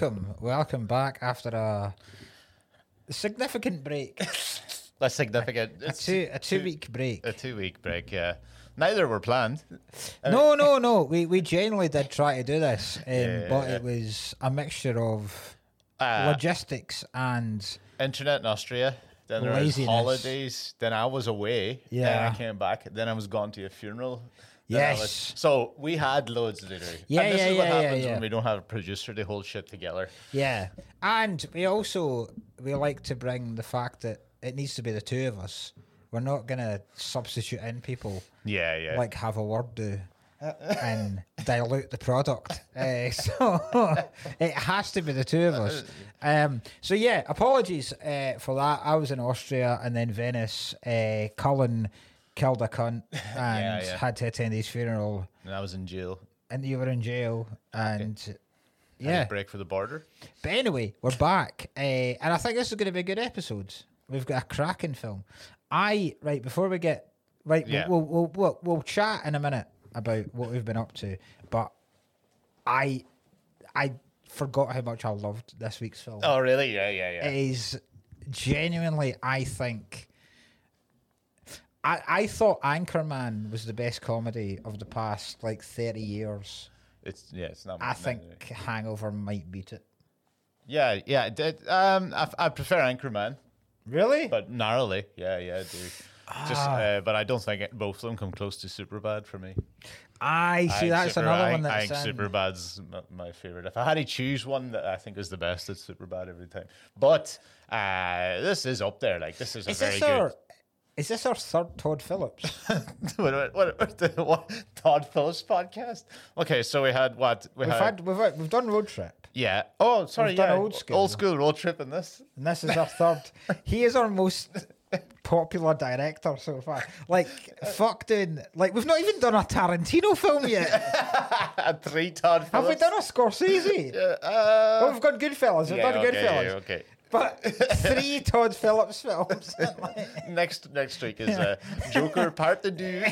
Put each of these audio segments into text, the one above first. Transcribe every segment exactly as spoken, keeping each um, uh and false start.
welcome, welcome back after a significant break. A significant, a two a two week break. A two week break, yeah. Neither were planned. I No, mean- no, no. We we genuinely did try to do this, um, Yeah. but it was a mixture of Uh, logistics and internet in Austria. Then there was Laziness. holidays. Then I was away. Then Yeah. I came back. Then I was gone to a funeral. Then I Yes. was- so we had loads to do. Yeah, and this yeah, is what yeah, yeah, happens yeah. when we don't have a producer to hold shit together. yeah, and we also we like to bring the fact that it needs to be the two of us. We're not gonna substitute in people. Yeah, yeah. Like have a word do and dilute the product. Uh, so it has to be the two of us. Um, so yeah, apologies uh, for that. I was in Austria and then Venice. Uh, Cullen killed a cunt and yeah. had to attend his funeral. and I was in jail. And you were in jail. And Had yeah, a break for the border. but anyway, we're back, uh, and I think this is going to be a good episode. We've got a cracking film. I right before we get right, Yeah. we'll, we'll we'll we'll chat in a minute about what we've been up to. But I I forgot how much I loved this week's film. Oh, really? Yeah, yeah, yeah. It is genuinely, I think. I, I thought Anchorman was the best comedy of the past like thirty years. It's yeah, it's not. I not- think Hangover might beat it. Yeah, yeah. it did. Um, I, I prefer Anchorman, Really? but narrowly. Yeah, yeah, I do. Just, Ah. uh, but I don't think it, both of them come close to Superbad for me. I see. I That's Super- another I, one I that's think um, Superbad's my, my favorite. If I had to choose one that I think is the best, it's Superbad every time. But uh, this is up there. Like this is a Is very this good. our is this our third Todd Phillips? what, what, what, what, the- what Todd Phillips podcast? Okay, so we had what we We've had. had we've had, we've done Road Trip, yeah. Oh, sorry. we've done Yeah. Old School. Old school road trip in this. and this is our third. He is our most popular director so far. Like fuck, doing like we've not even done a Tarantino film yet. Three Todd Phillips. Have we done a Scorsese? Uh, uh, Oh, we've got Goodfellas. We've yeah, done okay, Goodfellas. yeah, okay. But three Todd Phillips films. Next next week is uh, Joker Part Two.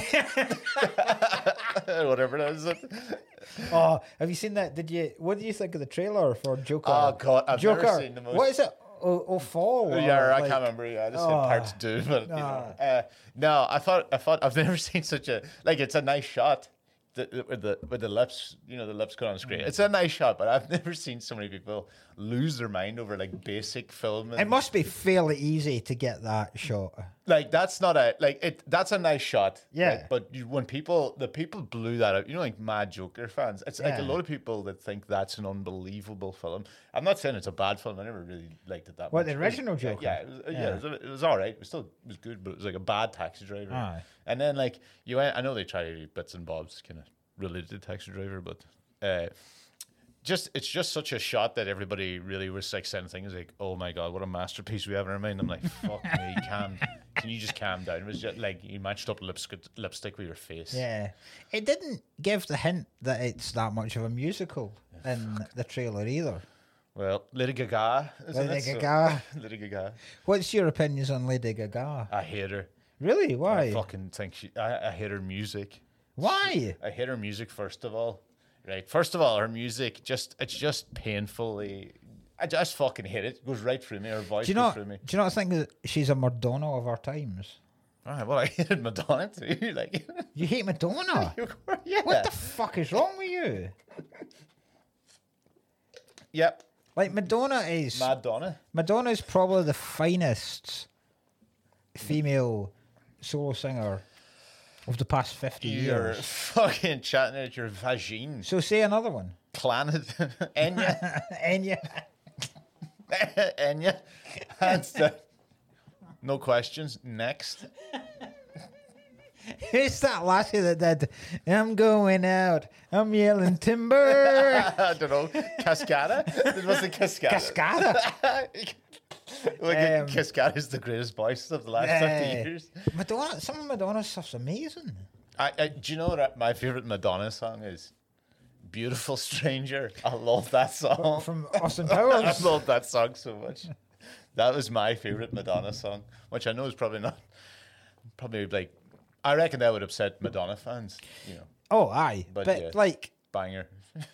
Whatever that is. Oh, have you seen that? Did you? What do you think of the trailer for Joker? Oh, God, I've never Joker. seen the most- What is it? Oh, oh fall. or, Yeah, I like- can't remember. Yeah, I just Oh. said Part Two, but you know, uh, no, I thought I thought I've never seen such a like. It's a nice shot. The, with the with the lips, you know, the lips going on the screen. It's a nice shot, but I've never seen so many people lose their mind over like basic film. And, It must be fairly easy to get that shot. like that's not a like it. That's a nice shot. Yeah. like, but you, when people the people blew that up, you know, like mad Joker fans. It's like a Yeah. lot of people that think that's an unbelievable film. I'm not saying it's a bad film. I never really liked it that What, much. the It was- original Joker? Yeah, it was, yeah, Yeah. it was, it was all right. It was still it was good, but it was like a bad Taxi Driver. Aye. And then like you, went, I know they try to do bits and bobs, kind of related to Taxi Driver, but. Uh, just it's just such a shot that everybody really was like saying things like, "Oh my god, what a masterpiece we have in our mind." I'm like, "Fuck me, calm. Can you just calm down?" It was just like you matched up lipstick lipstick with your face. Yeah. It didn't give the hint that it's that much of a musical in the trailer either. Well, Lady Gaga. Isn't Lady it? So- Gaga. Lady Gaga. What's your opinions on Lady Gaga? I hate her. Really? I Why? fucking think she. I, I hate her music. Why? I hate her music first of all. Right. First of all, her music just it's just painfully. I just fucking hate it. It goes right through me. Her voice Do you goes not? through me. Do you not think that she's a Madonna of our times? All right. Well, I hated Madonna too. Like. You hate Madonna? yeah. What the fuck is wrong with you? Yep. Like Madonna is Madonna. Madonna is probably the finest female solo singer of the past fifty You're years. fucking chatting at your vagine. So say another one. Planet. Enya. Enya. Enya. That's the. No questions. Next. Who's that lassie that did? I'm going out. I'm yelling timber. I don't know. Cascada? It was the Cascada. Cascada. Like, Um, Cascada is the greatest voice of the last Eh, fifty years. Madonna. Some of Madonna's stuff's amazing. I, I, do you know what my favorite Madonna song is? Beautiful Stranger. I love that song. From Austin I Powers. love that song so much. That was my favorite Madonna song, which I know is probably not, probably like, I reckon that would upset Madonna fans, you know, Oh, aye. But But, yeah. like, banger.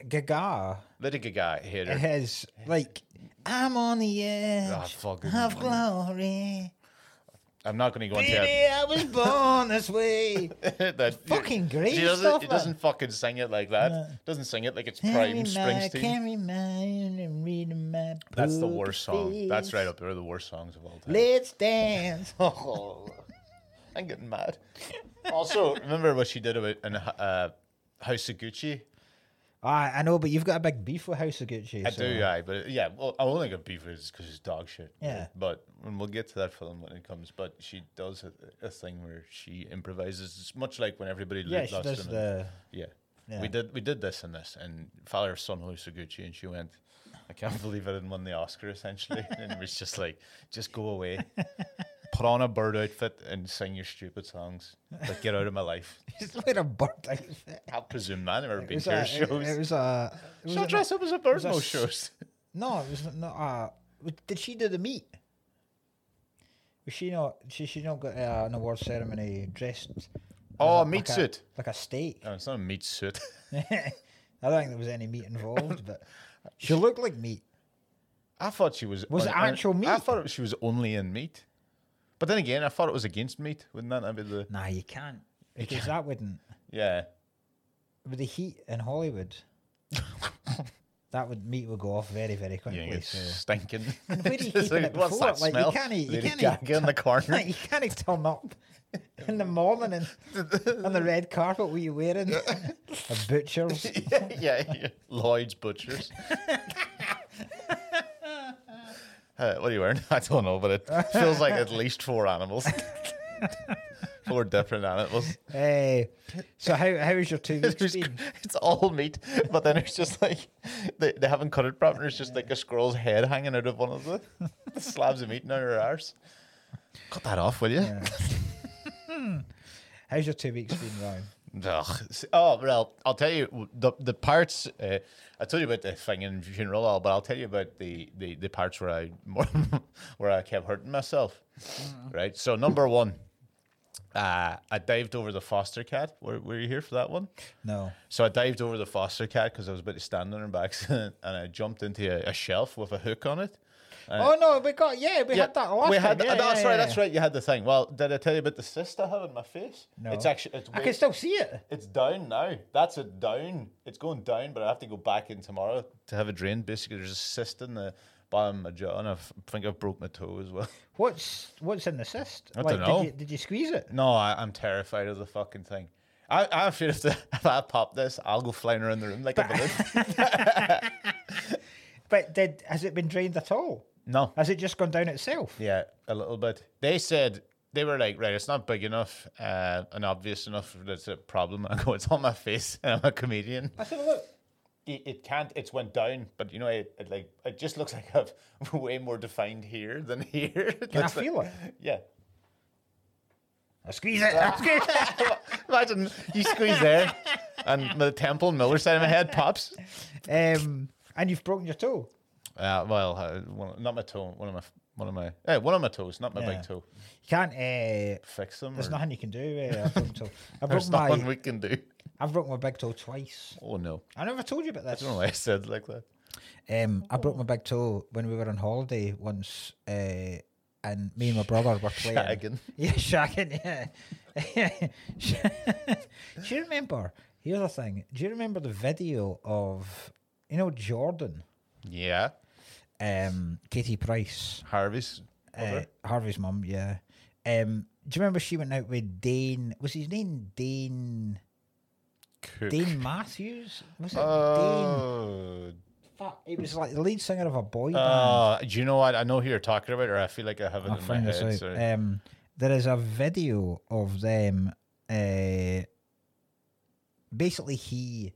Gaga Lady Gaga hit her. has like, I'm on the edge Ah, fucking- of glory. I'm not going to go into Baby, it. I was born this way. That Fucking great She doesn't, stuff, He man. doesn't fucking sing it like that. Doesn't sing it like it's Carry Prime my, Springsteen. carry mine and read my That's the book worst song. That's face. right up there. The worst songs of all time. Let's dance. Oh, I'm getting mad. Also, remember what she did about in uh, House of Gucci? Ah, I know, but you've got a big beef with House of Gucci. I so- do, yeah, but yeah, well, I only got beef with it because it's dog shit. Yeah. But and we'll get to that film when it comes. But she does a, a thing where she improvises. It's much like when everybody Yeah, lo- she lost does them. the. Yeah. Yeah. We did we did this and this, and father son House of Gucci, and she went, I can't believe I didn't win the Oscar, essentially. And it was just like, just go away. Put on a bird outfit and sing your stupid songs. Like, get out of my life. Just wear a bird outfit. I presume, man. I've never It been was to a. your It, shows. it was a. It was She'll a- dress up as a bird was a most s- shows. No, it was not. Uh, did she do the meat? Was she not? She she not got uh, an award ceremony dressed? Oh, like a- meat like a- suit. like a steak. Oh, it's not a meat suit. I don't think there was any meat involved, but she looked like meat. I thought she was. Was it on- actual I meat? thought she was only in meat. But then again, I thought it was against meat. Wouldn't that be the. Nah, you can't because that wouldn't. Yeah. With the heat in Hollywood, that would meat would go off very very Yeah, quickly. it's so. stinking. And where are you Just keeping like, it what's before? that Like smell? you can't, you Lady can't, Gaga in the corner. you can't turn up in the morning and on the red carpet. What are you wearing? A butcher's. yeah, yeah, yeah. Lloyd's Butchers. Uh, what are you wearing? I don't know, but it feels like at least four animals. Four different animals. Eh, so how how was your two weeks It's, been? it's all meat, but then it's just like they, they haven't cut it properly. It's just like a squirrel's head hanging out of one of the, the slabs of meat in her arse. Cut that off, will you? Yeah. How's your two weeks been, Ryan? Ugh. Oh well, I'll tell you the the parts. Uh, I told you about the thing in funeral, hall, but I'll tell you about the, the, the parts where I where I kept hurting myself. Mm. Right. So number one, uh, I dived over the foster cat. Were, were you here for that one? No. So I dived over the foster cat because I was about to stand on her back, and I jumped into a, a shelf with a hook on it. oh no, we got yeah, we had that last we time. had yeah, that's yeah, right. yeah. That's right. You had the thing. Well, did I tell you about the cyst I have in my face? No. It's actually it's I way- can still see it. it's down now. That's it down. It's going down, but I have to go back in tomorrow to have it drained. Basically, there's a cyst in the bottom of my jaw, and I f- think I've broke my toe as well. What's what's in the cyst? I like, don't know. Did you, did you squeeze it? No, I, I'm terrified of the fucking thing. I, I'm afraid if, the, if I pop this, I'll go flying around the room like a balloon. But did has it been drained at all? No. Has it just gone down itself? Yeah, a little bit. They said, they were like, right, it's not big enough uh, and obvious enough that it's a problem. I go, it's on my face, and I'm a comedian. Let's have a look. It, it can't, it's went down, but you know, it, it like, it just looks like I've way more defined here than here. Can I feel it? Yeah. I squeeze it. I squeeze it. Imagine you squeeze there, and the temple on the other side of my head pops. Um, and you've broken your toe. Uh, well, uh, one, not my toe, one of my, one of my, eh, one of my toes, not my Yeah. big toe. You can't. Uh, Fix them. there's or- nothing you can do. Uh, I've broken toe. I broke There's my. nothing we can do. I've broken my big toe twice. Oh no. I never told you about I this. don't know why I said it like that. Um, I broke my big toe when we were on holiday once, uh, and me and my brother were playing. Shagging. Yeah, shagging. Yeah. Do you remember? Here's the thing. Do you remember the video of you know Jordan, Yeah. um, Katie Price, Harvey's. uh, mother? Harvey's mum? Yeah. Um, do you remember she went out with Dane? Was his name Dane? Cook. Dane Matthews? Was it Dane? Oh. Fuck, he was like the lead singer of a boy band. Uh, do you know what? I know who you're talking about, or I feel like I have it I'll in my find this head. out. Sorry. Um, there is a video of them. Uh, basically, he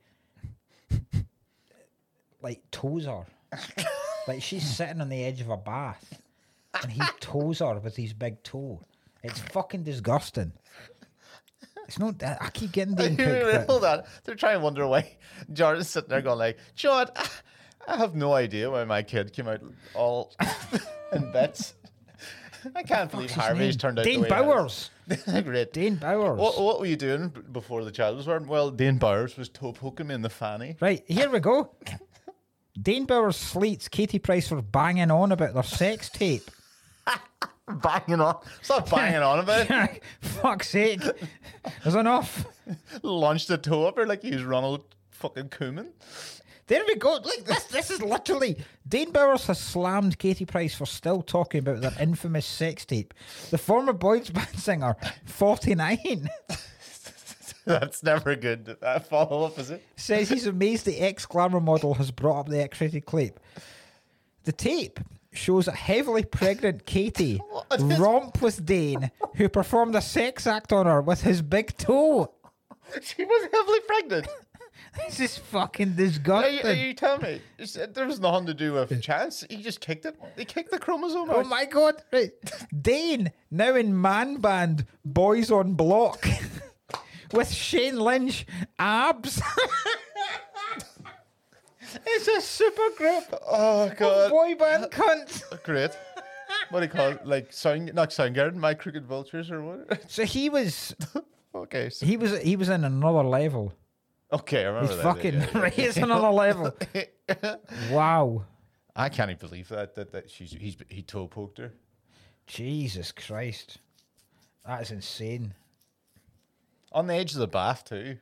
like toes her. Like she's sitting on the edge of a bath, and he toes her with his big toe. It's fucking disgusting. It's not. I I keep getting Dane Cook. Hold but- on. They're trying to wonder why Jordan's sitting there going like, John, I have no idea why my kid came out all in bits. I can't believe What's his Harvey's name? turned out Dane the way it has. Bowers. Great. Dane Bowers. What, what were you doing b- before the child was born? Well, Dane Bowers was toe poking me in the fanny. Right, here we go. Dane Bowers slates Katie Price for banging on about their sex tape. Banging on. Stop banging on about it. Fuck's sake. There's enough. Launched a toe up her like he was Ronald fucking Koeman. There we go. Like this, this is literally Dane Bowers has slammed Katie Price for still talking about their infamous sex tape. The former boys band singer, forty-nine, That's never good. That follow up, is it? says he's amazed the ex-glamour model has brought up the X-rated clip. The tape shows a heavily pregnant Katie romp with Dane, who performed a sex act on her with his big toe. She was heavily pregnant. This is fucking Are you, disgusting. are you telling me it's- there was nothing to do with chance? He just kicked it. He kicked the chromosome Oh out. my god! Right. Dane now in man band Boys on Block with Shane Lynch abs. It's a super group Oh of god, boy band cunts. great. What do you call it? Like sound, not Soundgarden, My Crooked Vultures or what? So he was Okay, so, he was he was in another level. okay, I remember He's that. fucking yeah, yeah, right, it's another level. yeah. Wow. I can't even believe that that, that she's he's he toe poked her. Jesus Christ. That is insane. On the edge of the bath too.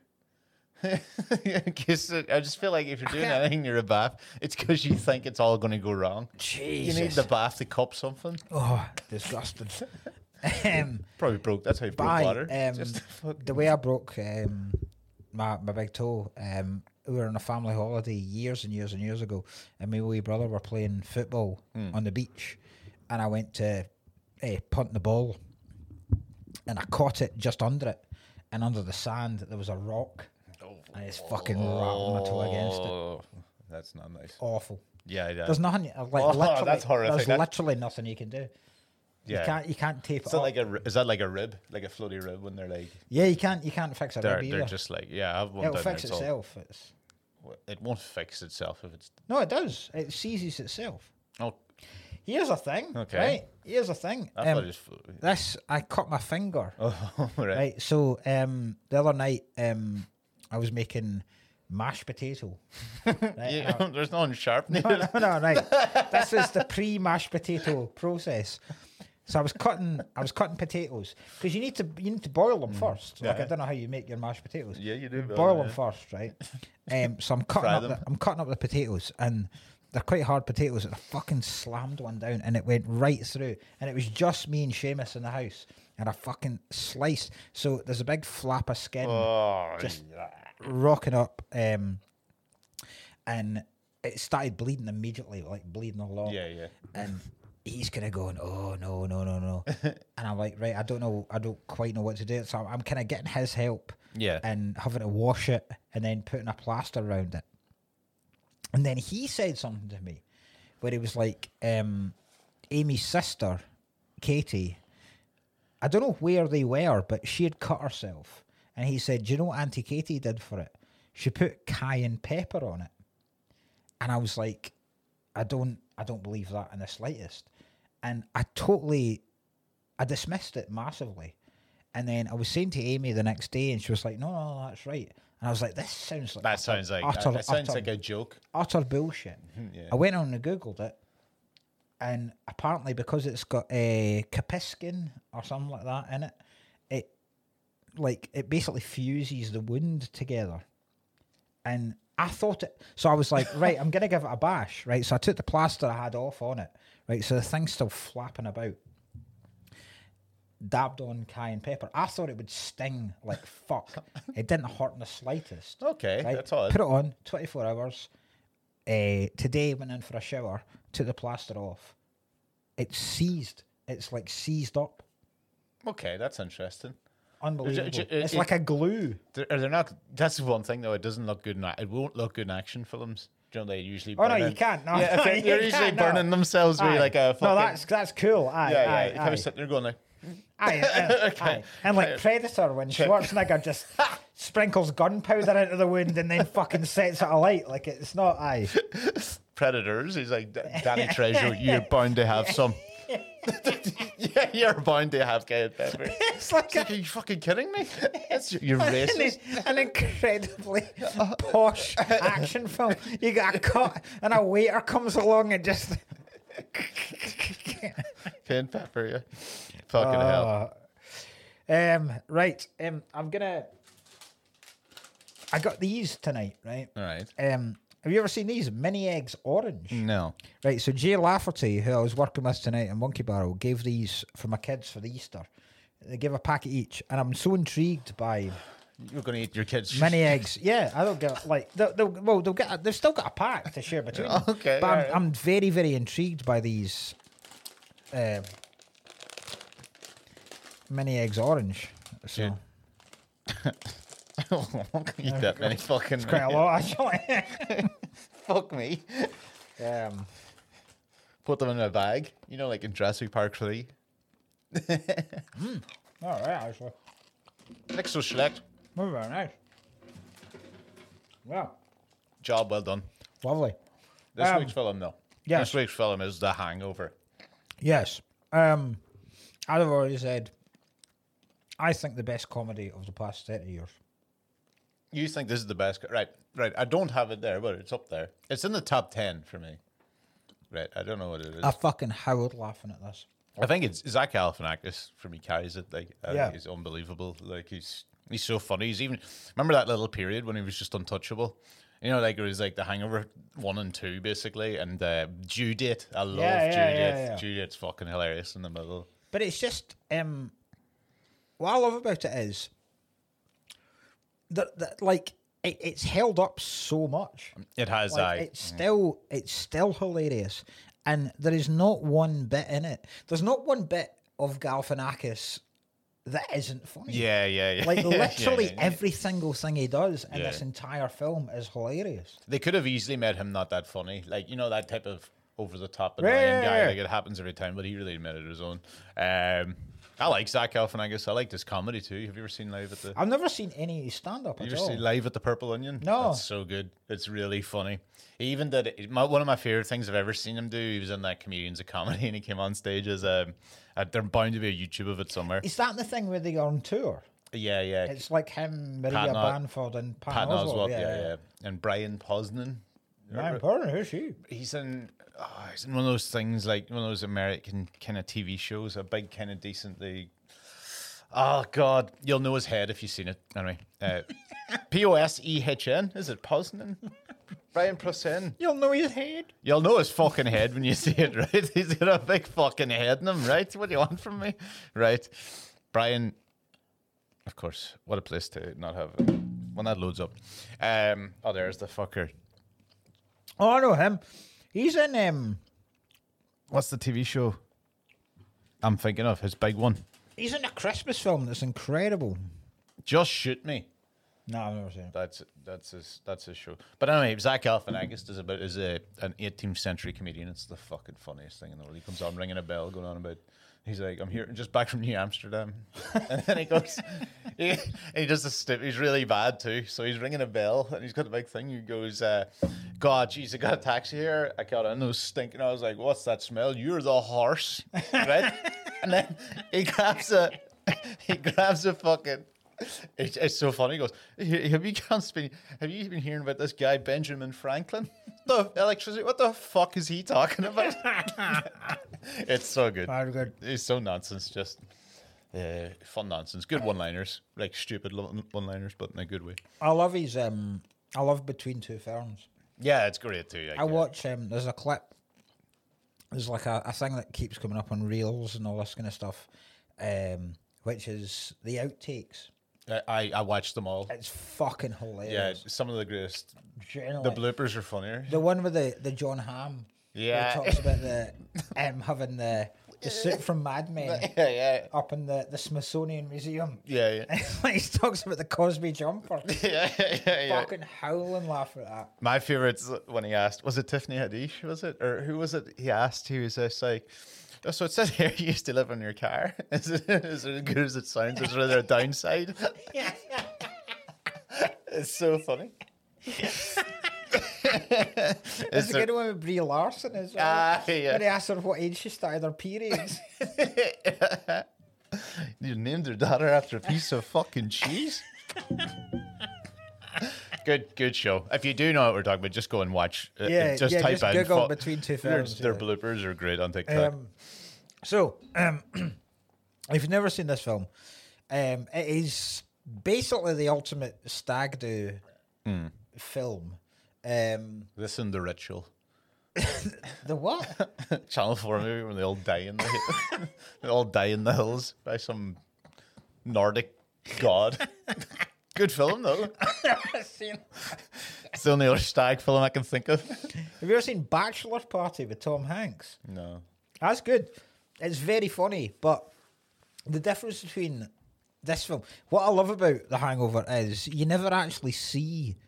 In case it- I just feel like if you're doing anything near a bath, it's because you think it's all going to go wrong. Jesus. You need the bath to cup something. Oh, disgusting. um, Probably broke. That's how you broke Aye, water. um, Just fuck- the way I broke um, my my big toe, um, we were on a family holiday years and years and years ago, and my wee brother were playing football on the beach, and I went to uh, punt the ball, and I caught it just under it, and under the sand there was a rock, and it's fucking rattled my toe against it. Oh, that's not nice. Awful. Yeah, yeah. There's nothing uh, like Oh, literally. that's horrific. There's That- literally nothing you can do. yeah. You can't you can't tape Is it that up. like a ri- is that like a rib, like a floaty rib when they're like yeah, you can't you can't fix a they're rib either. they're just like yeah, I've one It'll down there, fix it's all- itself. It's it won't fix itself if it's No, it does. It seizes itself. oh Here's a thing. Okay. Right. Here's a thing. I Um, thought it was floaty. this I cut my finger. Oh, right. Right. So um, the other night um, I was making mashed potato. Right, Yeah, and there's nothing sharp I- needed. no, no, right. This is the pre-mashed potato process. So I was cutting, I was cutting potatoes because you need to, you need to boil them first. Like yeah. I don't know how you make your mashed potatoes. Yeah, you do boil boil them, them first, right? Um, so I'm cutting Fry up, them. the, I'm cutting up the potatoes, and they're quite hard potatoes. And I fucking slammed one down, and it went right through. And it was just me and Seamus in the house, and I fucking sliced. So there's a big flap of skin Oh, just yeah. rocking up, um, and it started bleeding immediately, like bleeding along. Yeah, yeah. And he's kind of going, oh no, no, no, no. And I'm like, right, I don't know, I don't quite know what to do. So I'm, I'm kind of getting his help Yeah. and having to wash it and then putting a plaster around it. And then he said something to me where he was like, um, Amy's sister, Katie, I don't know where they were, but she had cut herself. And he said, do you know what Auntie Katie did for it? She put cayenne pepper on it. And I was like, I don't, I don't believe that in the slightest. And I totally, I dismissed it massively. And then I was saying to Amy the next day, and she was like, no, no, no, that's right. And I was like, this sounds like That utter- sounds like utter, that sounds utter, like a joke. utter bullshit. Yeah. I went on and Googled it, and apparently because it's got a capiskin or something like that in it, it like it basically fuses the wound together. And I thought it, so I was like, right, I'm gonna give it a bash, right? So I took the plaster I had off on it, right? So the thing's still flapping about. Dabbed on cayenne pepper. I thought it would sting like fuck. It didn't hurt in the slightest. Okay, Right? that's all. Put it on, twenty-four hours. Uh, today went in for a shower, took the plaster off. It's seized. It's like seized up. Okay, that's interesting. Unbelievable. J- j- it's it- like a glue. There- Are they not? That's the one thing though. It doesn't look good. In, a- it won't look good in action films. Do you know they usually? Oh no, burn you in- can't. No, Yeah, no, they're you they're usually can't, no. burning themselves with Aye. like a fucking. No, that's that's cool. Aye, yeah, yeah. aye, You kind aye. of sitting there going like, Aye, aye, aye. And like Predator, when Schwarzenegger just sprinkles gunpowder into the wound and then fucking sets it alight, like it's not. Aye, Predators. He's like, Danny Trejo, you're bound to have some. Yeah, you're bound to have cayenne pepper. It's like, It's like, are you fucking kidding me? That's, you're an, racist. an incredibly posh action film. You get a cut, and a waiter comes along and just. Cayenne pepper, yeah. Fucking hell. Um, right. Um, I'm gonna. I got these tonight, right? All right. Um, have you ever seen these mini eggs orange? No. Right. So Jay Lafferty, who I was working with tonight in Monkey Barrel, gave these for my kids for the Easter. They give a packet each, and I'm so intrigued by You're going to eat your kids. mini eggs. Yeah, I don't get like they'll, they'll, well they'll get a, they've still got a pack to share between them. Okay, But I'm, alright. I'm very very intrigued by these um, mini eggs orange. So Eat that many fucking. quite a lot actually. Fuck me. um, Put them in a bag. You know, like in Jurassic Park three. all right, actually, Next so select. very very nice. Yeah, Job well done. lovely. This Um, week's film, though. yes. This week's film is The Hangover. Yes. Um, as I've already said, I think the best comedy of the past thirty years. You think this is the best? co- Right, right. I don't have it there, but it's up there. It's in the top ten for me. Right, I don't know what it is. I fucking howled laughing at this. I think it's Zach Galifianakis for me carries it. Like, I Yeah. think he's unbelievable. Like, he's he's so funny. He's even remember that little period when he was just untouchable. You know, like it was like The Hangover one and two basically, and uh, Due Date. I love Yeah, yeah, Due yeah, Date. yeah. Due Date's fucking hilarious in the middle. But it's just um, what I love about it is that, that like it, it's held up so much. It has Like, I. it's still it's still hilarious, and there is not one bit in it. There's not one bit of Galifianakis that isn't funny. Yeah, yeah, yeah. Like Yeah, literally yeah, yeah. every single thing he does in Yeah. this entire film is hilarious. They could have easily made him not that funny. Like, you know, that type of over the top Yeah, annoying yeah, guy. yeah. Like, it happens every time, but he really made it his own. Um, I like Zach Galifianakis. I like his comedy too. Have you ever seen Live at the I've never seen any stand up You at ever all. seen Live at the Purple Onion? No. That's so good. It's really funny. He even did it, my, one of my favorite things I've ever seen him do. He was in that Comedians of Comedy, and he came on stage as um, uh, there's bound to be a YouTube of it somewhere. Is that the thing where they are on tour? Yeah, yeah. It's like him, Maria Patton Os- Bamford, and Pat, Patton Oswalt. Oswalt, yeah, yeah, and Brian Posnan. Man, pardon, who's she? He's in. Oh, he's in one of those things like one of those American kind of T V shows. A big kind of decently. Oh God, you'll know his head if you've seen it. Anyway, uh, P O S E H N. Is it Posnan? Brian Posehn. You'll know his head. You'll know his fucking head when you see it, right? He's got a big fucking head in him, right? What do you want from me? Right. Brian, of course, what a place to not have it. When that loads up. Um, oh, there's the fucker. Oh, I know him. He's in um. What's the T V show I'm thinking of? His big one. He's in a Christmas film that's incredible. Just Shoot Me. No, I've never seen it. That's that's his that's his show. But anyway, Zach Galifianakis is about is a an eighteenth century comedian. It's the fucking funniest thing in the world. He comes on ringing a bell, going on about. He's like, I'm here, just back from New Amsterdam, and then he goes, he, he does a stip. He's really bad too. So he's ringing a bell, and he's got a big thing. He goes, uh, God, jeez, I got a taxi here. I got in those stinking. I was like, what's that smell? You're the horse, right? And then he grabs a, he grabs a fucking. It's, it's so funny. He goes, have you guys been, have you been hearing about this guy Benjamin Franklin? The electricity. What the fuck is he talking about? It's so good. Very good. It's so nonsense. Just uh, fun nonsense. Good one-liners, like stupid lo- one-liners, but in a good way. I love his um. I love Between Two Ferns. Yeah, it's great too. I watch um. There's a clip. There's like a, a thing that keeps coming up on reels and all this kind of stuff, um, which is the outtakes. I, I I watched them all. It's fucking Yeah, hilarious. some of the greatest. Genuinely. The bloopers are funnier. The one with the, the John Hamm. Yeah. Where he talks about the um having the the suit from Mad Men Yeah, yeah, up in the, the Smithsonian Museum. yeah, yeah, He talks about the Cosby jumper. yeah, yeah, yeah, yeah. Fucking howling laugh at that. My favorite's when he asked, was it Tiffany Haddish? Was it or who was it? He asked. He was just like, oh, so it says here you used to live in your car. Is it is it as good as it sounds? Is there a downside? It's so funny. It's a good one with Brie Larson as well. Ah, yeah. When they asked her what age she started her periods. You named her daughter after a piece of fucking cheese. Good, good show. If you do know what we're talking about, just go and watch. Uh, Yeah, just yeah, type just in Google fu- between two Their, films. their yeah. bloopers are great on TikTok. Um, so, um, if you've never seen this film, um, it is basically the ultimate stag do Hmm. film. Um, Listen, The Ritual. the what? Channel Four movie when they all die in the they all die in the hills by some Nordic god. Good film though. It's the only other stag film I can think of. Have you ever seen Bachelor Party with Tom Hanks? No. That's good. It's very funny, but the difference between this film, what I love about The Hangover is you never actually see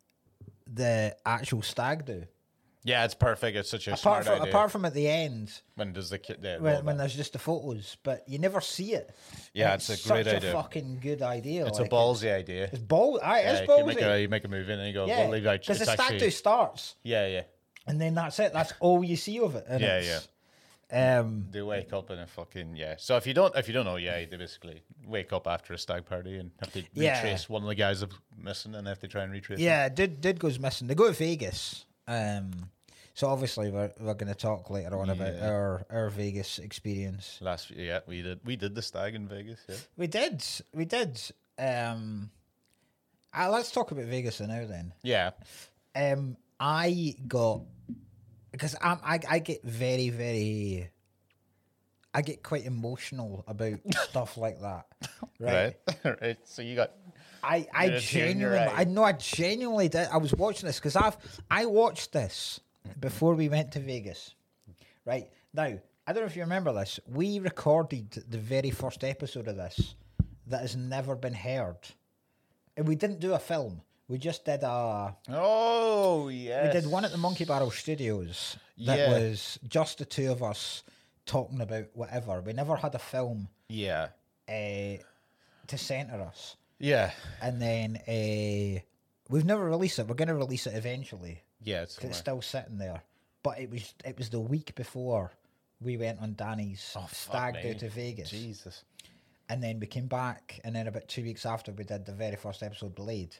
the actual stag do. Yeah, it's perfect. It's such a Apart smart from, idea. apart from at the end, when does the kid there? when, when there's just the photos, but you never see it. Yeah, And it's a great such idea. a fucking good idea. It's like, a ballsy idea. It's ball. Aye, Yeah, it's you ballsy. make a you make a movie and then you go, yeah, well, leave out. because It's the stag actually, do starts, yeah, yeah. and then that's it. That's all you see of it. And Yeah, it's, yeah. Um, They wake up in a fucking yeah. So if you don't if you don't know, yeah, they basically wake up after a stag party and have to Yeah. retrace one of the guys that's missing and have to try and retrace. him. yeah, did did goes missing. They go to Vegas. Um, so obviously we're we're going to talk later on about Yeah. our our Vegas experience. Last yeah, we did we did the stag in Vegas. Yeah. We did, we did. Um, uh, let's talk about Vegas now then. Yeah. Um, I got because I'm I I get very very. I get quite emotional about stuff like that, right? Right. right. So you got I, I You're a tear in your genuinely, eye. I know, I genuinely did. I was watching this because I've, I watched this before we went to Vegas, right? Now, I don't know if you remember this. We recorded the very first episode of this that has never been heard, and we didn't do a film. We just did a, oh yes. we did one at the Monkey Barrel Studios that Yeah. was just the two of us talking about whatever. We never had a film Yeah. uh, to centre us. Yeah. And then uh, we've never released it. We're going to release it eventually. Yeah. It's 'Cause it's still sitting there. But it was it was the week before we went on Danny's Oh, fuck stag do me. to Vegas. Jesus. And then we came back, and then about two weeks after we did the very first episode, Blade.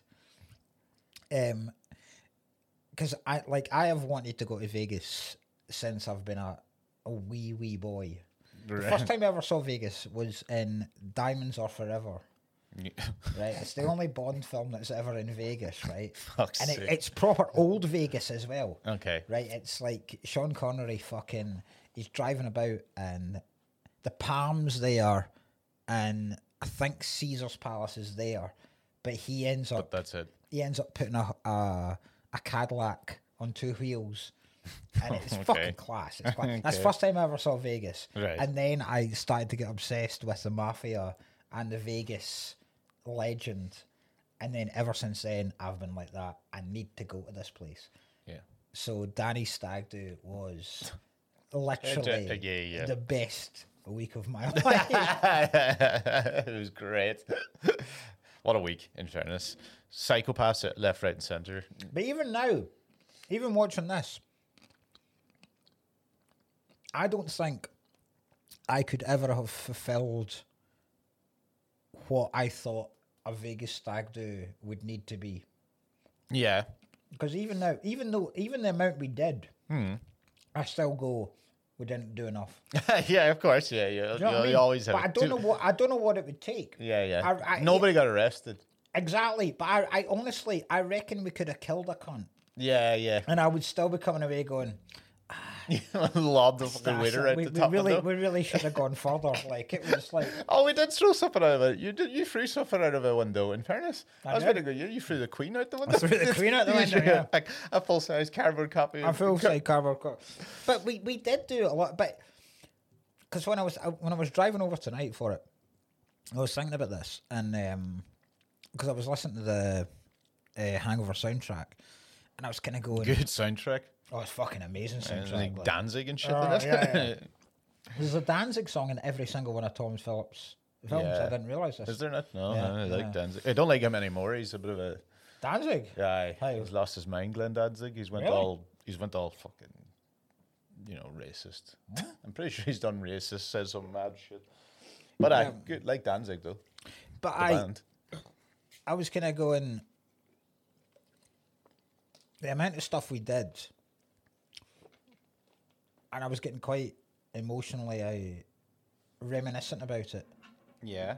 Um, because I like I have wanted to go to Vegas since I've been a, a wee wee boy. The first time I ever saw Vegas was in Diamonds Are Forever. Right, it's the only Bond film that's ever in Vegas, right? Fuck's and it, sake. it's proper old Vegas as well. Okay. Right, it's like Sean Connery fucking he's driving about and the Palms there, and I think Caesar's Palace is there, but he ends But up that's it. he ends up putting a a, a Cadillac on two wheels. And it's Okay. fucking class. It's class. That's the Okay. first time I ever saw Vegas. Right. And then I started to get obsessed with the mafia and the Vegas legend. And then ever since then, I've been like that. I need to go to this place. Yeah. So Danny's stag do was literally Uh, yeah, yeah. the best week of my life. It was great. What a week, in fairness. Psychopaths at left, right, and centre. But even now, even watching this, I don't think I could ever have fulfilled what I thought a Vegas stag do would need to be. Yeah. Because even now, even though, even the amount we did, Hmm. I still go, we didn't do enough. yeah, of course. Yeah, yeah. Do you know you, what I mean? you always have. But I don't know what I don't know what it would take. Yeah, yeah. I- I- Nobody got arrested. Exactly, but I, I honestly, I reckon we could have killed a cunt, Yeah, yeah. and I would still be coming away going, Lobbed the fucking "That's waiter it. out we, the we top really, window. we really should have gone further." Like it was like, Oh, we did throw something out of it. You did. You threw something out of a window. In fairness, I I was did. going to go. You, you threw the Queen out the window. threw the Queen out the You window, threw yeah. like a full size cardboard copy. a of- full size cardboard cup. But we, we did do a lot. But because when I was when I was driving over tonight for it, I was thinking about this, and because I was listening to the uh, Hangover soundtrack, and I was kind of going, Good soundtrack. "Oh, it's fucking amazing And soundtrack." like like- Danzig and shit. Oh, in it. yeah, yeah. There's a Danzig song in every single one of Tom Phillips films. Yeah. I didn't realize this. Is there not? No, Yeah, I like yeah. Danzig. I don't like him anymore. He's a bit of a. Danzig? Yeah, How? he's lost his mind, Glenn Danzig. He's went Really? all he's went all fucking, you know, racist. I'm pretty sure he's done racist, said some mad shit. But I Um, good like Danzig though. But The I, band. I was kind of going. The amount of stuff we did, and I was getting quite emotionally uh, reminiscent about it. Yeah.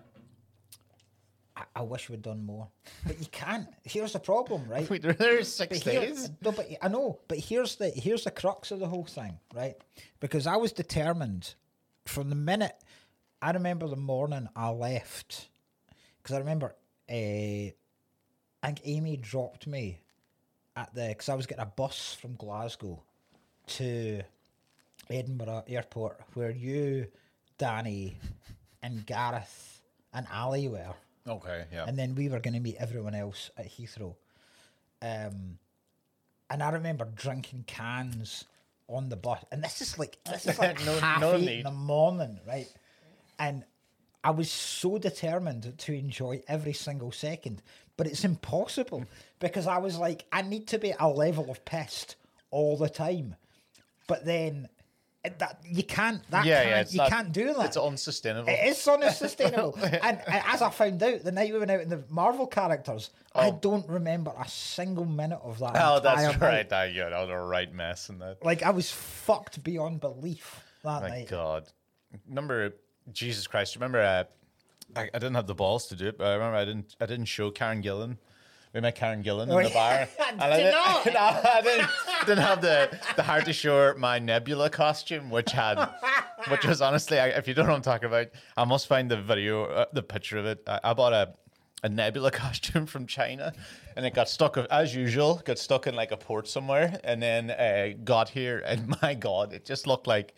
I, I wish we'd done more, but you can't. Here's the problem, right? Wait, there's six But here- days. no, but I know. But here's the here's the crux of the whole thing, right? Because I was determined from the minute I remember the morning I left. Because I remember, uh, I think Amy dropped me at the because I was getting a bus from Glasgow to Edinburgh Airport, where you, Danny, and Gareth and Ali were. Okay, yeah. And then we were going to meet everyone else at Heathrow. Um, and I remember drinking cans on the bus. And this is like, this is like No- half no eight need. in the morning, right? And I was so determined to enjoy every single second. But it's impossible because I was like, I need to be at a level of pissed all the time. But then it- that you can't, that yeah, can't, yeah. It's you not- can't do that. It's unsustainable. It is unsustainable. and, and as I found out the night we went out in the Marvel characters, I don't remember a single minute of that. Oh, entire that's night. right. That, yeah, that was a right mess in that. Like I was fucked beyond belief that My night. God. Remember, Jesus Christ, remember uh, I, I didn't have the balls to do it, but I remember I didn't I didn't show Karen Gillan. We met Karen Gillan Oh, in the yeah. bar. Did and I you didn't, not? no, I didn't, didn't have the, the heart to show my Nebula costume, which had, which was honestly, I, if you don't know what I'm talking about, I must find the video, uh, the picture of it. I, I bought a, a Nebula costume from China, and it got stuck, as usual, got stuck in like a port somewhere, and then uh, got here, and my God, it just looked like,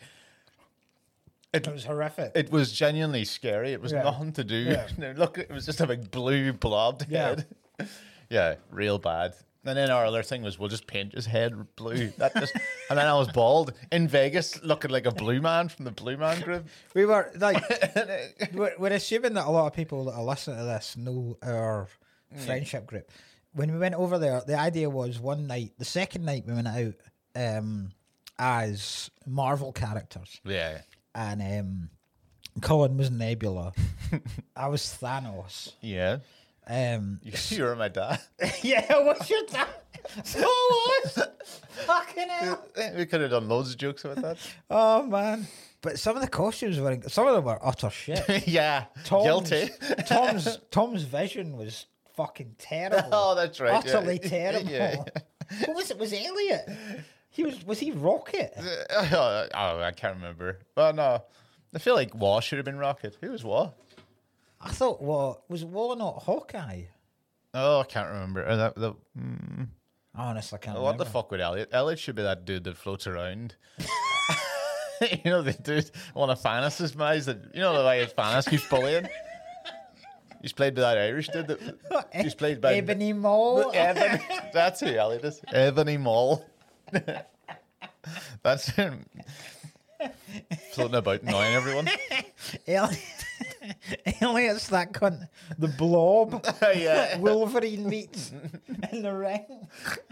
It was horrific. it was genuinely scary. It was Yeah. nothing to do. Yeah. No, look, it was just a big blue blobbed Yeah. head. Yeah, real bad. And then our other thing was we'll just paint his head blue. That just, and then I was bald in Vegas, looking like a blue man from the Blue Man Group. We were like, we're, we're assuming that a lot of people that are listening to this know our friendship group. When we went over there, the idea was one night, the second night we went out um, as Marvel characters. Yeah. And um, Colin was Nebula. I was Thanos. Yeah. Um, You, you were my dad. yeah, what's your dad? So what? Fucking hell. We could have done loads of jokes about that. Oh man! But some of the costumes were, some of them were utter shit. Yeah. Tom's, Guilty. Tom's Tom's vision was fucking terrible. Oh, that's right. yeah. Utterly terrible. Yeah. What was it? Was Elliot? He was. Was he Rocket? Oh, I can't remember. But no, I feel like Wall should have been Rocket. Who was Wall? I thought. Well, was Wall not Hawkeye? Oh, I can't remember. Uh, that, that, mm, I honestly can't. what remember. the fuck with Elliot? Elliot should be that dude that floats around. You know, the dude, one of Fanis's guys that, you know, the way Fanis keeps bullying? He's played by that Irish dude. That, he's played by Ebony Maw. Ebony. That's who Elliot is. Ebony Mall. That's him. Floating about annoying everyone. Elliot. Elliot's that cunt. The Blob. Yeah. Wolverine meets in the ring.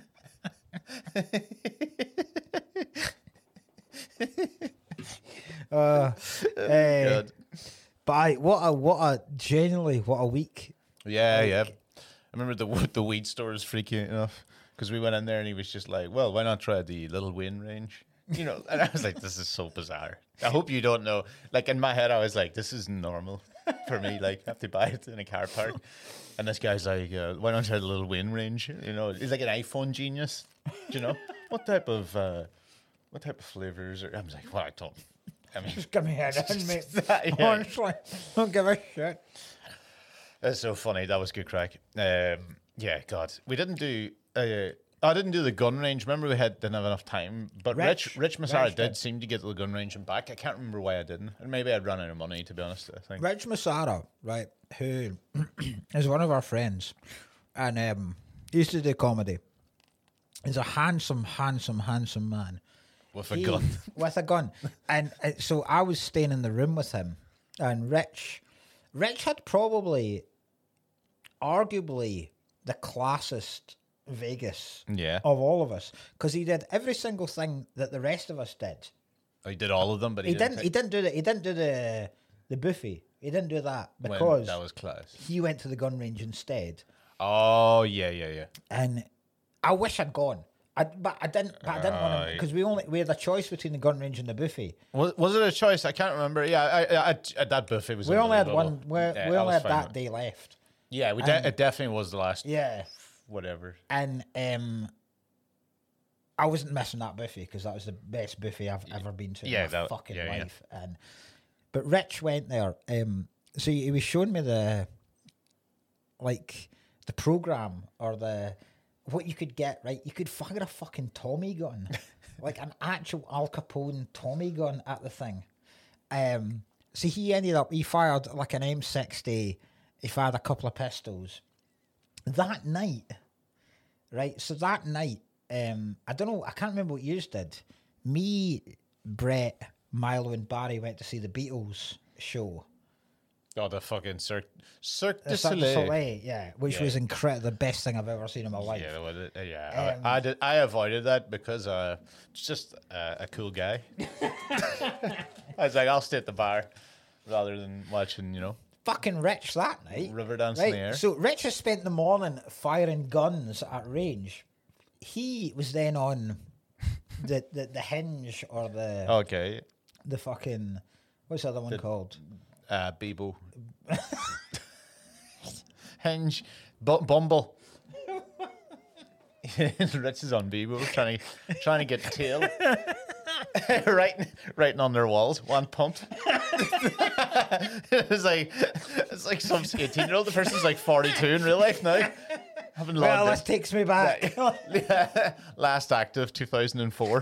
uh, eh, Good. but I, what a what a genuinely what a week. Yeah, yeah. I remember the the weed store was freaky enough because we went in there and he was just like, "Well, why not try the Little Wayne range?" You know, and I was like, "This is so bizarre." I hope you don't know. Like in my head, I was like, "This is normal for me." Like, I have to buy it in a car park, and this guy's like, uh, "Why not try the Little Wayne range?" You know, he's like an iPhone genius. Do you know what type of uh, what type of flavors? Are, I was like, "Well, I don't." I mean, Just give me a head in, mate. yeah. Honestly, don't give a shit. That's so funny. That was good crack. Um, yeah, God, we didn't do. Uh, I didn't do the gun range. Remember, we had didn't have enough time. But Rich, Rich- Rich Massara Rich did did. seem to get the gun range and back. I can't remember why I didn't, and maybe I'd run out of money. To be honest, I think. Rich Massara, right, who is one of our friends, and um, he used to do comedy. He's a handsome, handsome, handsome man. With a He- gun. With a gun. And uh, so I was staying in the room with him, and Rich, Rich had probably, arguably, the classist Vegas Yeah. of all of us, because he did every single thing that the rest of us did. He did all of them, but he, He didn't. didn't. He didn't do the. He didn't do the the buffet. He didn't do that take- when because that was class. he went to the gun range instead. Oh yeah, yeah, yeah. And I wish I'd gone. I, but I didn't. But I didn't want to Aye. because we only we had a choice between the gun range and the buffet. Was, was it a choice? I can't remember. Yeah, I, I, I, I- that buffet was. We only had unbelievable. one. We, Yeah, we I only was had fine that with- day left. Yeah, we de- it definitely was the last. Yeah, Whatever. and um, I wasn't missing that buffet because that was the best buffet I've ever been to Yeah, in my that- fucking yeah, yeah. life. And but Rich went there. Um, so he, he was showing me the like the program or the what you could get. Right, you could fire a fucking Tommy gun, like an actual Al Capone Tommy gun at the thing. Um, so he ended up he fired like an M sixty. He fired a couple of pistols that night. Right, so that night, um, I don't know, I can't remember what you did. Me, Brett, Milo, and Barry went to see the Beatles show. Oh, the fucking Cirque, Cirque Uh, du Cirque du Soleil. Soleil, yeah, which Yeah. was incredible, the best thing I've ever seen in my life. Yeah, well, it- yeah. Um, I, I did. I avoided that because uh, it's just uh, a cool guy. I was like, I'll stay at the bar rather than watching, you know, Fucking Rich that night. river dance Right, in the air. so Rich has spent the morning firing guns at range. He was then on the, the, the hinge or the Okay, the fucking, what's the other one called? uh, Bebo, Hinge, Bu- Bumble. Rich is on Bebo trying to trying to get tail. writing, writing on their walls. One pumped. it's like it's like some eighteen year old. The person's like forty two in real life now. Having Well, logged this takes me back. in. Last active two thousand and four.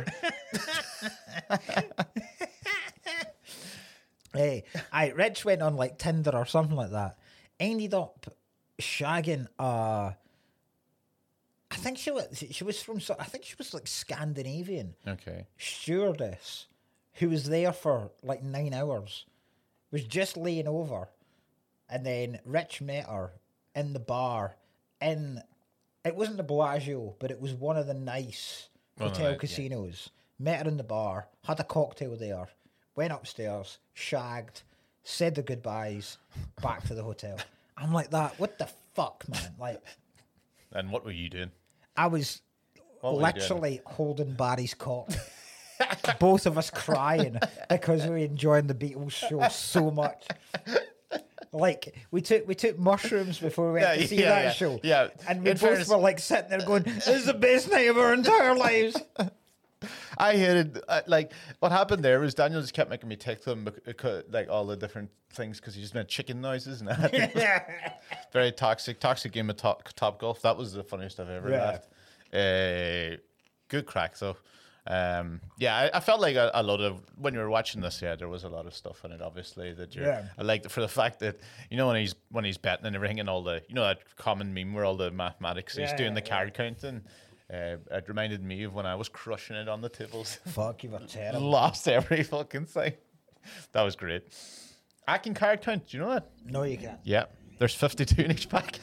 Hey, I Rich went on like Tinder or something like that. Ended up shagging uh I think she was she was from so- I think she was like Scandinavian Okay. stewardess who was there for like nine hours, was just laying over, and then Rich met her in the bar in it wasn't the Bellagio, but it was one of the nice One of the hotel nice, yeah. casinos. Met her in the bar, had a cocktail there, went upstairs, shagged, said the goodbyes, back to the hotel. I'm like that. What the fuck, man? Like And what were you doing? I was What were you doing? literally holding Barry's cock. Both of us crying because we were enjoying the Beatles show so much. Like we took we took mushrooms before we went Yeah, to see yeah, that yeah. show. Yeah. And we In both fairness- were like sitting there going, "This is the best night of our entire lives." I hated uh, like what happened there was Daniel just kept making me take them because like all the different things because he just made chicken noises and that. Very toxic, toxic game of top, top golf. That was the funniest I've ever Yeah. laughed. Uh, good crack though. Um, yeah, I, I felt like a, a lot of when you were watching this. Yeah, there was a lot of stuff in it. Obviously, that you're. Yeah. I liked it for the fact that you know when he's when he's betting and everything and all the you know that common meme where all the mathematics he's Yeah, doing the yeah. card counting. Uh, it reminded me of when I was crushing it on the tables. Fuck, you were terrible. Lost every fucking thing. That was great. I can card count. Do you know that? No, you can't. Yeah. There's fifty-two in each pack.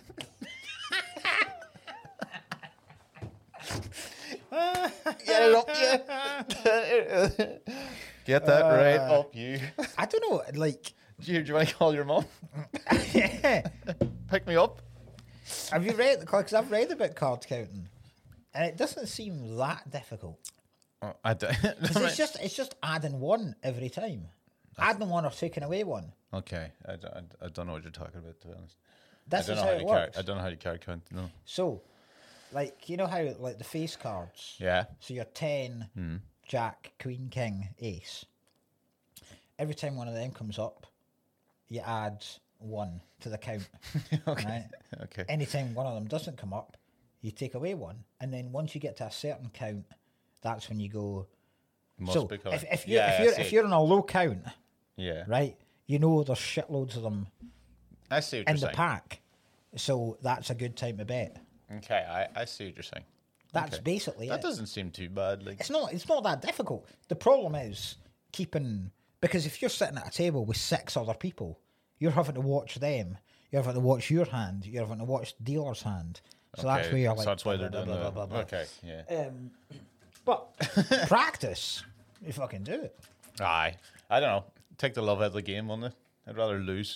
Get it up, yeah. Get that right up, you. I don't know. Like, Do you, do you want to call your mom? Pick me up. have you read? Because I've read about card counting, and it doesn't seem that difficult. Oh, I do. 'Cause it's just it's just adding one every time, adding one or taking away one. Okay, I, don't- I, don't- I don't know what you're talking about, to be honest. This I is don't how know it how you card. works. I don't know how you card count. No. So, like you know how like the face cards. Yeah. So you're ten, Hmm. Jack, Queen, King, Ace. Every time one of them comes up, you add one to the count. Okay. Right? Okay. Anytime one of them doesn't come up, you take away one, and then once you get to a certain count, that's when you go. Must so be correct. if, if you're Yeah, if I you're see. if you're on a low count, Yeah. right, you know there's shitloads of them I see what in you're the saying. pack, so that's a good time to bet. Okay, I, I see what you're saying. That's Okay. basically That it. doesn't seem too bad. Like It's not. It's not that difficult. The problem is keeping because if you're sitting at a table with six other people, you're having to watch them. You're having to watch your hand. You're having to watch the dealer's hand. So that's where you're like. So that's why they're blah, doing blah, that. blah, blah, blah. Okay, yeah. Um, but practice, you fucking do it. Aye. I don't know. Take the love out of the game, wouldn't it? I'd rather lose.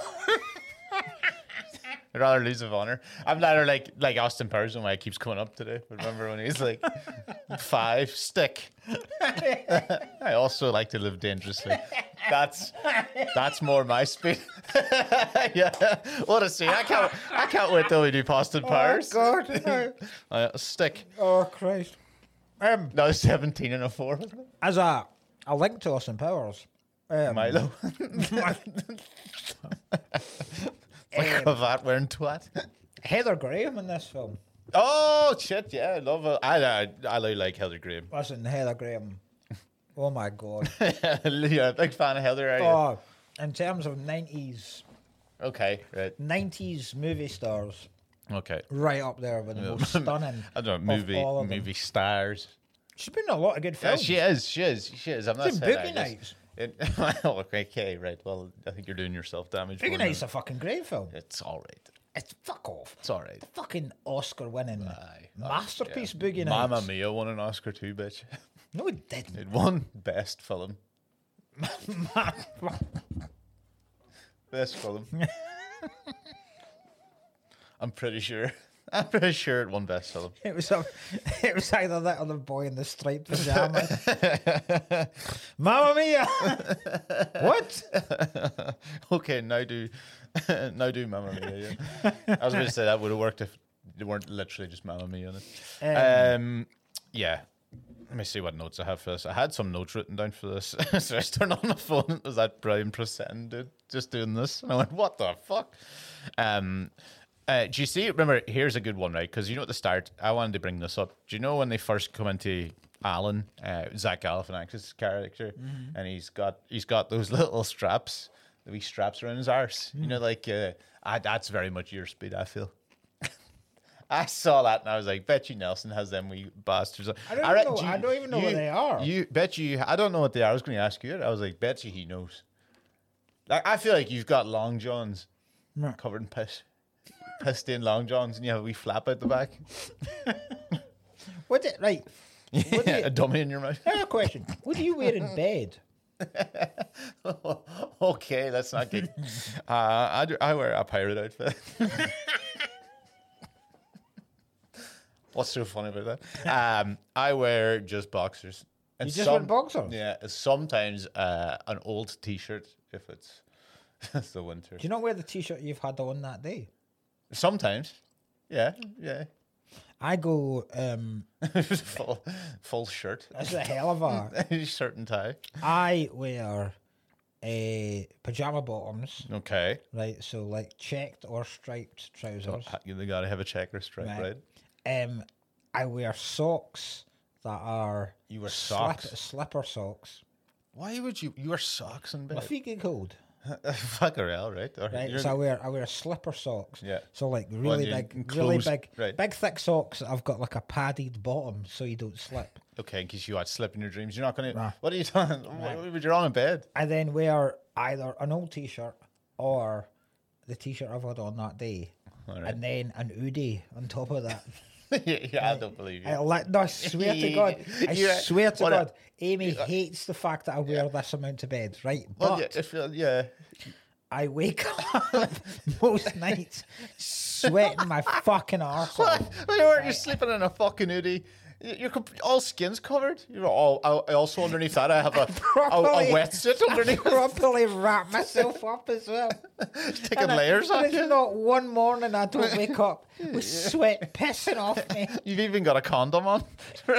I'd rather lose of honor. I'm not like like Austin Powers when he keeps coming up today. Remember when he's like five stick? I also like to live dangerously. That's that's more my speed. Yeah, what a scene! I can't I can't wait till we do Austin Powers. Oh God! Uh, stick. Oh Christ! Um, No, seventeen and a four. Wasn't it? as a a link to Austin Powers, um, Milo. Like cravat wearing twat. Heather Graham in this film. Oh shit! Yeah, I love it. I I, I like Heather Graham. Listen, Heather Graham. Oh my God! Yeah, big fan of Heather. Are you? Oh, in terms of nineties, Okay, right. nineties movie stars, Okay. right up there with the most stunning. I don't know, of movie all of them. movie stars. She's been in a lot of good Yeah, films. she is. She is. She is. I'm not She's in saying Boogie I just- Nights. It, well, okay, right. Well, I think you're doing yourself damage. Boogie more Nights is than- a fucking great film. It's all right. It's fuck off. It's all right. Fucking Oscar-winning Aye. masterpiece. Yeah. Boogie Nights. Mamma Mia won an Oscar too, bitch. No, it didn't. It won best film. Best film. I'm pretty sure. I'm pretty sure it won best film. It was a, it was either that or the boy in the striped pajamas. Mamma mia! What? Okay, now do now do Mamma Mia. Yeah. I was going to say that would have worked if they weren't literally just Mamma Mia on it. Um, yeah. Let me see what notes I have for this. I had some notes written down for this. So I just turned on the phone. It was that Brian Preston dude just doing this, and I went, "What the fuck?" Um, uh, do you see? Remember, here's a good one, right? Because you know at the start, I wanted to bring this up. Do you know when they first come into Alan, uh, Zach Galifianakis' character, Mm-hmm. and he's got he's got those little straps, the wee straps around his arse. Mm. You know, like uh, I, that's very much your speed. I feel. I saw that and I was like, bet you Nelson has them wee bastards. I don't reckon know- you- I don't even know you- what they are. You bet you. I don't know what they are. I was going to ask you it. I was like, bet you he knows. Like I feel like you've got long johns No. covered in piss, piss stained long johns, and you have a wee flap out the back. What? Did, right. What do Yeah, you, a dummy in your mouth. I have a question. What do you wear in bed? Okay, let's not get. Uh, I do, I wear a pirate outfit. What's so funny about that? Um, I wear just boxers. And You just wear boxers? Yeah, sometimes uh, an old T-shirt if it's it's the winter. Do you not wear the t-shirt you've had on that day? Sometimes, yeah, yeah. I go. Um, full full shirt, that's a hell of a. shirt and tie. I wear a pajama bottoms, Okay, right? So like checked or striped trousers. you gotta have a checker stripe, Right. right? Um, I wear socks that are You wear slip- socks? slipper socks. Why would you? You wear socks in My bed? feet get cold, Fucker hell, right? Or right? you're- So I wear I wear slipper socks. Yeah. So like really you big, enclose- really big, right. big thick socks. I've got like a padded bottom so you don't slip. Okay, in case you watch slip in your dreams, you're not gonna. Nah. What are you doing? What What, you're on in bed. I then wear either an old t-shirt or the t-shirt I've had on that day, All right. and then an hoodie on top of that. Yeah, I don't believe you. I like, no, I swear to God, I Yeah, swear to what a- God, Amy hates the fact that I wear this amount to bed, right? But well, yeah, if, uh, yeah. I wake up most nights sweating my fucking arse off. What? You're, you're sleeping in a fucking hoodie. You're comp- all skin's covered. You're all. I, I also underneath that I have a a, a Properly- wetsuit underneath. Properly wrap myself up as well. Taking And I- layers and off it's you. not one morning I don't wake up with sweat pissing off me. You've even got a condom on.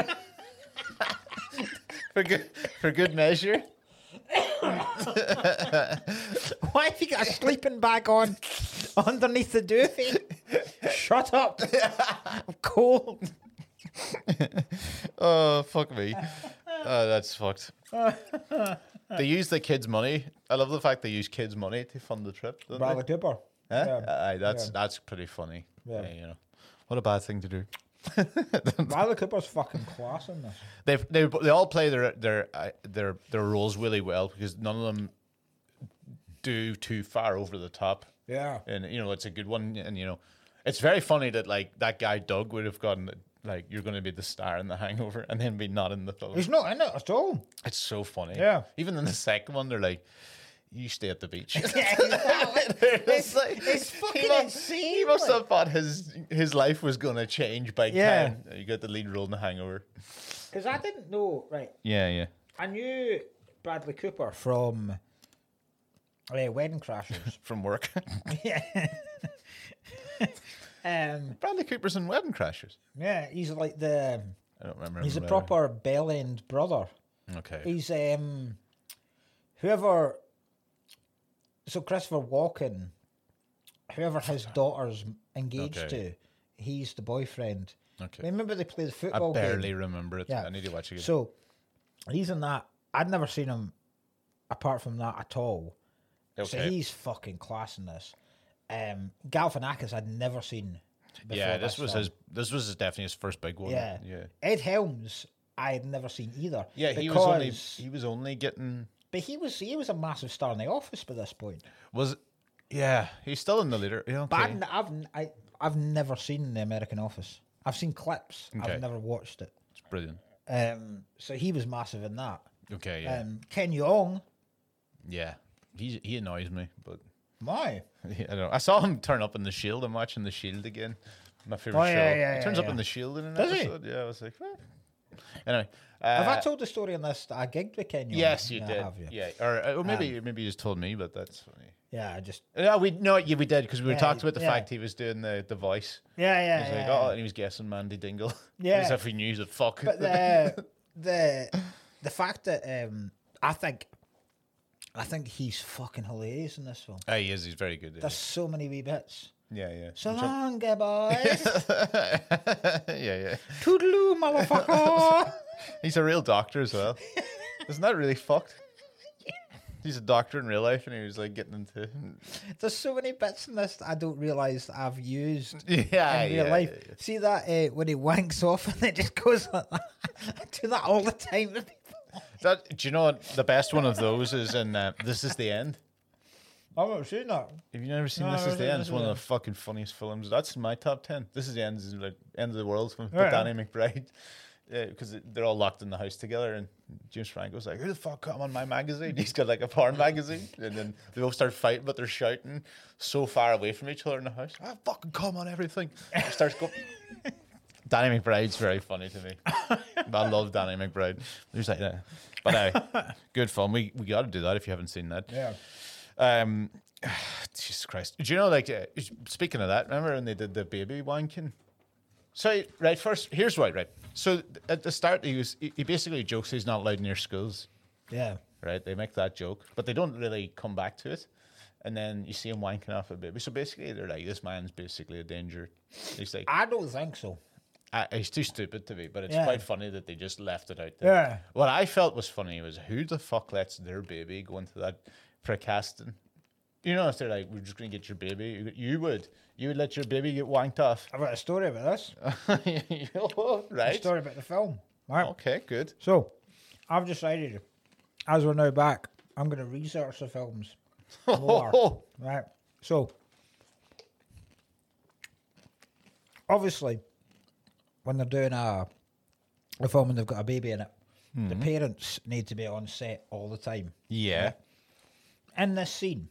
for good for good measure. Why have you got a sleeping bag on underneath the doofy? Shut up. I'm cold. Oh fuck me. Oh, that's fucked. They use the kids' money. I love the fact they use kids' money to fund the trip. Don't Bradley they? Cooper. Huh? Yeah. Aye, that's Yeah. that's pretty funny. Yeah. Yeah, you know, what a bad thing to do. Bradley Cooper's fucking class in this. They they they all play their their uh, their their roles really well because none of them do too far over the top. Yeah. And you know it's a good one, and you know It's very funny that like that guy Doug would have gotten like you're going to be the star in The Hangover, and then be not in the film. He's not in it at all. It's so funny. Yeah. Even in the second one, they're like, "You stay at the beach." Yeah, exactly. it's, like, it's fucking he must, insane. He must like. have thought his his life was going to change by Yeah. time you got the lead role in The Hangover. Because I didn't know, right? Yeah, yeah. I knew Bradley Cooper from uh, Wedding Crashers. From work. Yeah. um, Bradley Cooper's in Wedding Crashers. yeah, he's like the. I don't remember. He's a him there. proper bell end brother. Okay. He's um, whoever. So Christopher Walken, whoever his daughter's engaged Okay. to, he's the boyfriend. Okay. Remember they play the I football barely game? remember it. Yeah. I need to watch it again. So he's in that. I'd never seen him apart from that at all. So Okay. he's fucking class in this. Um, Galifianakis I'd never seen before. Yeah, this was film. his. This was his, definitely his first big one. Yeah. yeah, Ed Helms I had never seen either. yeah. He because, was only he was only getting but he was he was a massive star in The Office by this point. was, yeah. He's still in the leader. Yeah, okay. But I've, n- I've n- I, I've never seen The American Office. I've seen clips. Okay. I've never watched it. It's brilliant. Um, so he was massive in that. Okay, yeah, Um, Ken Jeong, yeah. He he annoys me, but my. I don't know. I saw him turn up in The Shield. I'm watching The Shield again. My favorite Oh, show. yeah, yeah, he turns yeah, up in yeah. The Shield in an Does he? episode. Yeah, I was like, eh. Anyway. Uh, Have I told the story in this that I gigged with Ken Jeong? Yes, you Yeah, I did. have, yeah. Yeah, or, or maybe maybe you just told me, but that's funny. Yeah, I just. Yeah, we no, yeah, we did because we were Yeah, talking about the yeah. fact he was doing the, the voice. Yeah, yeah. He's yeah, like, oh, and he was guessing Mandy Dingle. Yeah. As if he knew the fuck. But the the the fact that um, I think I think he's fucking hilarious in this film. Ah, he is. He's very good. There's so many wee bits. Yeah, yeah. So I'm try- long, gay boys. yeah, yeah. Toodaloo, motherfucker. He's a real doctor as well. Isn't that really fucked? He's a doctor in real life, and he was like getting into. There's so many bits in this that I don't realise that I've used Yeah, in real yeah, life. yeah, yeah. See that uh, when he wanks off and it just goes like that? I do that all the time with people. That, do you know what the best one of those is in uh, This Is the End? I've never seen that. Have you never seen No, This I've Is the never End? It's seen one of that. the fucking funniest films. That's in my top ten. This Is the End is like End of the World with Yeah. Danny McBride. Because they're all locked in the house together, and James Franco's like, "Who the fuck come on my magazine?" He's got like a porn magazine, and then they both start fighting, but they're shouting so far away from each other in the house. I fucking come on everything. He starts going. Danny McBride's very funny to me. I love Danny McBride. He's like that, but uh, good fun. We we got to do that if you haven't seen that. Yeah. Um, Jesus Christ. Do you know, like, uh, speaking of that, remember when they did the baby wanking? So, right, first, here's why, right? So, at the start, he was he basically jokes he's not allowed near schools, Yeah. right? They make that joke, but they don't really come back to it. And then you see him wanking off a baby. So, basically, they're like, this man's basically a danger. He's like, I don't think so. uh, he's too stupid to be, but it's Yeah. quite funny that they just left it out there. Yeah. What I felt was funny was who the fuck lets their baby go into that precasting? You know, if they're like, we're just going to get your baby, you- you would. You would let your baby get wanked off. I've got a story about this. A Right? story about the film. Right. Okay, good. So, I've decided, as we're now back, I'm going to research the films more. Right. So, obviously, when they're doing a, a film and they've got a baby in it, the parents need to be on set all the time. Yeah. In this scene,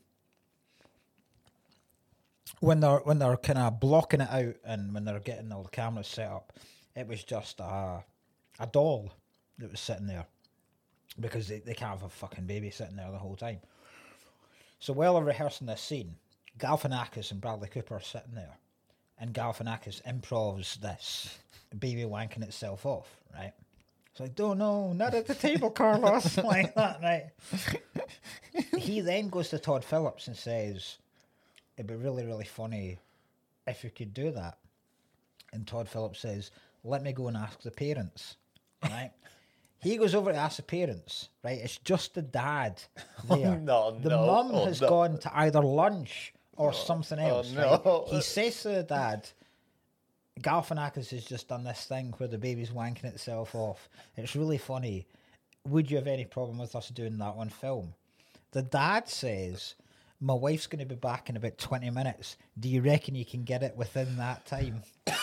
when they're when they're kind of blocking it out and when they're getting all the cameras set up, it was just a a doll that was sitting there because they, they can't have a fucking baby sitting there the whole time. So while they're rehearsing this scene, Galifianakis and Bradley Cooper are sitting there, and Galifianakis improvs this baby wanking itself off, right? It's like, oh no, not at the table, Carlos, like that, right? He then goes to Todd Phillips and says, it'd be really, really funny if you could do that. And Todd Phillips says, let me go and ask the parents, right? He goes over to ask the parents, right? It's just the dad there. no, the no, mum oh, has no. gone to either lunch or something else, no. right? He says to the dad, Galifianakis has just done this thing where the baby's wanking itself off. It's really funny. Would you have any problem with us doing that on film? The dad says, my wife's going to be back in about twenty minutes. Do you reckon you can get it within that time?